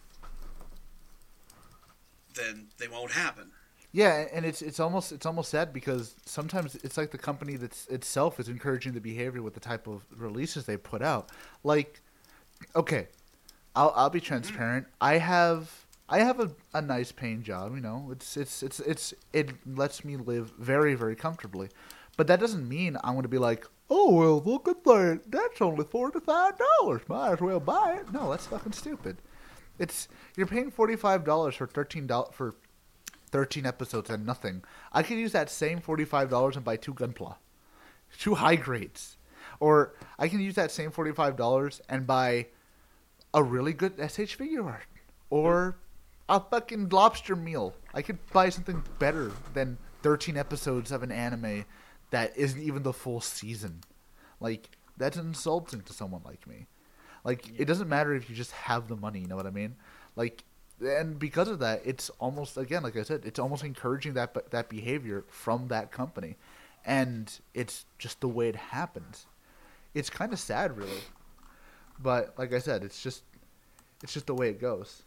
then they won't happen. Yeah, and it's almost sad because sometimes it's like the company that's itself is encouraging the behavior with the type of releases they put out. Like, okay, I'll be transparent. I have a nice paying job. You know, it lets me live very, very comfortably. But that doesn't mean I'm going to be like, oh well, look at that. That's only $45. Might as well buy it. No, that's fucking stupid. You're paying $45 for $13 episodes and nothing. I could use that same $45 and buy 2 Gunpla, 2 high grades, or I can use that same $45 and buy a really good SH figure art, or a fucking lobster meal. I could buy something better than 13 episodes of an anime that isn't even the full season. Like, that's insulting to someone like me. Like, it doesn't matter if you just have the money, you know what I mean? Like, and because of that, it's almost, again, like I said, it's almost encouraging that behavior from that company. And it's just the way it happens. It's kind of sad, really. But, like I said, it's just the way it goes.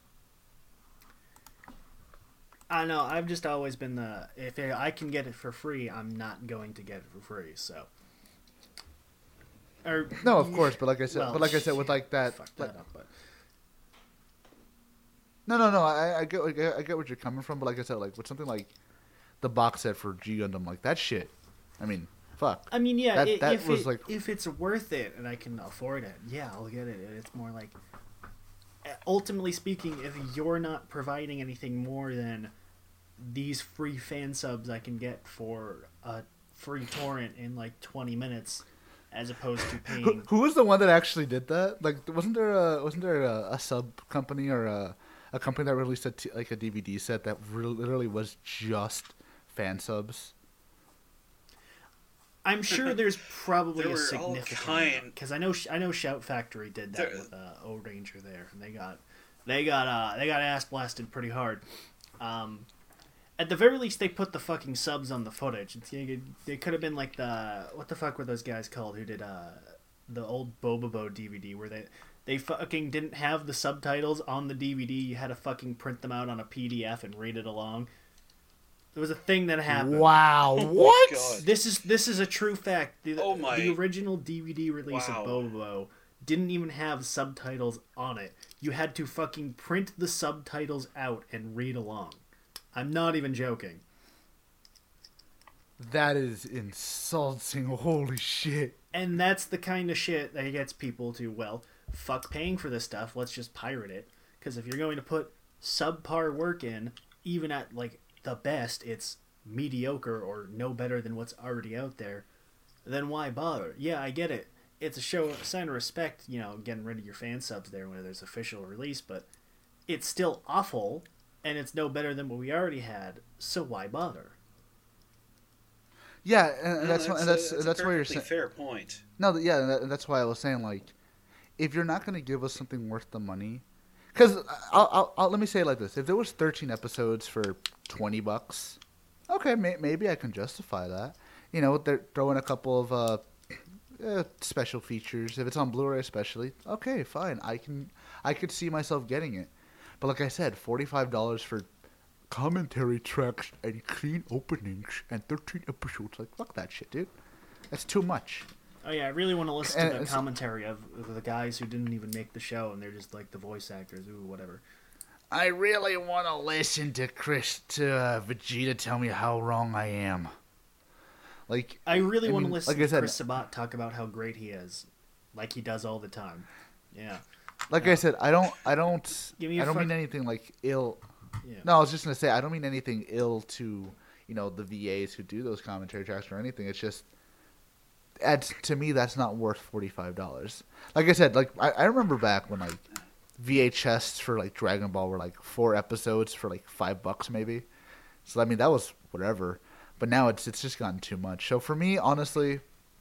I know. I've just always been if I can get it for free, I'm not going to get it for free. So, no, of course. But like I said, with like that, fuck that up. But no. I get what you're coming from. But like I said, like with something like the box set for G Gundam, like that shit. I mean, fuck. I mean, yeah. If it's worth it and I can afford it, yeah, I'll get it. It's more like, ultimately speaking, if you're not providing anything more than these free fan subs I can get for a free torrent in like 20 minutes, as opposed to paying. Who was the one that actually did that? Like, wasn't there a sub company or a company that released a DVD set that literally was just fan subs? I'm sure there's probably There a were all significant, because I know Shout Factory did that with O Ranger there, and they got ass blasted pretty hard. At the very least, they put the fucking subs on the footage. They could have been like what the fuck were those guys called who did the old Bobobo DVD where they fucking didn't have the subtitles on the DVD. You had to fucking print them out on a PDF and read it along. There was a thing that happened. Wow, what? God. This is a true fact. The Oh original DVD release of Bobo didn't even have subtitles on it. You had to fucking print the subtitles out and read along. I'm not even joking. That is insulting. Holy shit. And that's the kind of shit that gets people to, well, fuck paying for this stuff. Let's just pirate it. Because if you're going to put subpar work in, even at, like, the best, it's mediocre or no better than what's already out there, then why bother? Yeah, I get it. It's a sign of respect, getting rid of your fan subs there when there's official release, but it's still awful, and it's no better than what we already had, so why bother? Yeah, and that's why you're saying. Fair point. No, yeah, that's why I was saying, like, if you're not going to give us something worth the money, because let me say it like this: if there was 13 episodes for $20, okay, maybe I can justify that. They're throwing a couple of special features. If it's on Blu-ray, especially, okay, fine. I could see myself getting it. But like I said, $45 for commentary tracks and clean openings and 13 episodes. Like, fuck that shit, dude. That's too much. Oh yeah, I really want to listen to the commentary of the guys who didn't even make the show, and they're just like the voice actors, whatever. I really want to listen to Vegeta tell me how wrong I am. Like, I really want to listen to Chris Sabat talk about how great he is, like he does all the time. Yeah. Like I said, I don't mean anything like ill. Yeah. No, I was just gonna say I don't mean anything ill to the VAs who do those commentary tracks or anything. It's just, to me, that's not worth $45. Like I said, like I remember back when like VHS for like Dragon Ball were like 4 episodes for like $5 maybe. So I mean that was whatever. But now it's just gotten too much. So for me, honestly,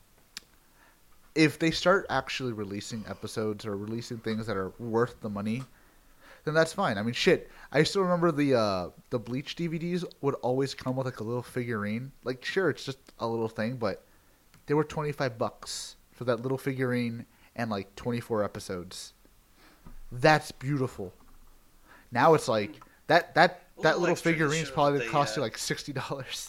if they start actually releasing episodes or releasing things that are worth the money, then that's fine. I mean, shit. I still remember the Bleach DVDs would always come with like a little figurine. Like, sure, it's just a little thing, but they were $25 for that little figurine and like 24 episodes. That's beautiful. Now it's like that little figurine is probably gonna cost you like $60.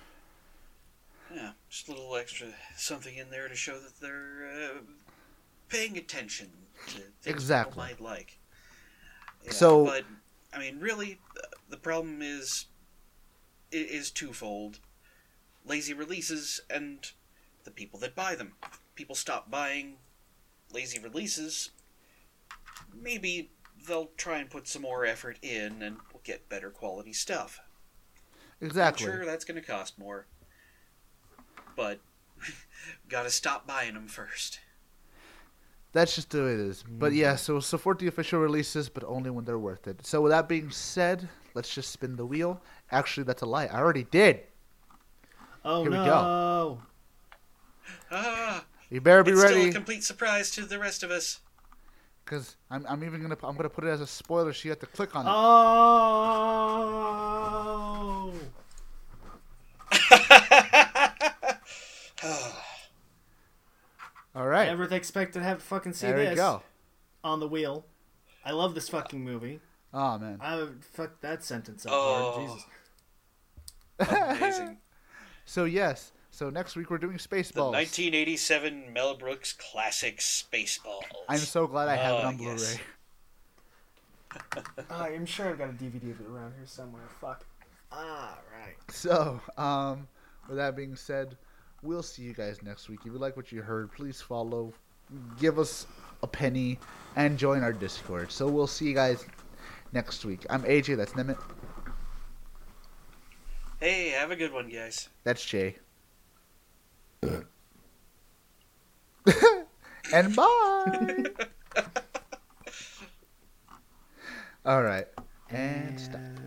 Yeah, just a little extra something in there to show that they're paying attention to things Exactly. people might like. Yeah, So- but I mean, really, the problem is twofold: lazy releases and the people that buy them. People stop buying lazy releases. Maybe they'll try and put some more effort in, and we'll get better quality stuff. Exactly. I'm sure that's going to cost more, but gotta stop buying them first. That's just the way it is. But yeah, so support the official releases, but only when they're worth it. So with that being said, let's just spin the wheel. Actually, that's a lie. I already did. Oh Here we no! Ah, You better be it's still ready, a complete surprise to the rest of us. because I'm gonna put it as a spoiler, so you have to click on it. Oh! All right, Never expected to have to fucking see there this we go. on the wheel. I love this fucking movie. Oh man. I fuck that sentence up Oh. hard. Jesus. Amazing. So yes, so next week we're doing The Spaceballs. 1987 Mel Brooks classic Spaceballs. I'm so glad I have it on yes. Blu-ray. I'm sure I've got a DVD of it around here somewhere. Fuck. Alright. So, with that being said, we'll see you guys next week. If you like what you heard, please follow, give us a penny, and join our Discord. So we'll see you guys next week. I'm AJ, that's Nimit, Hey, have a good one, guys. that's Jay. And bye! Alright, and stop.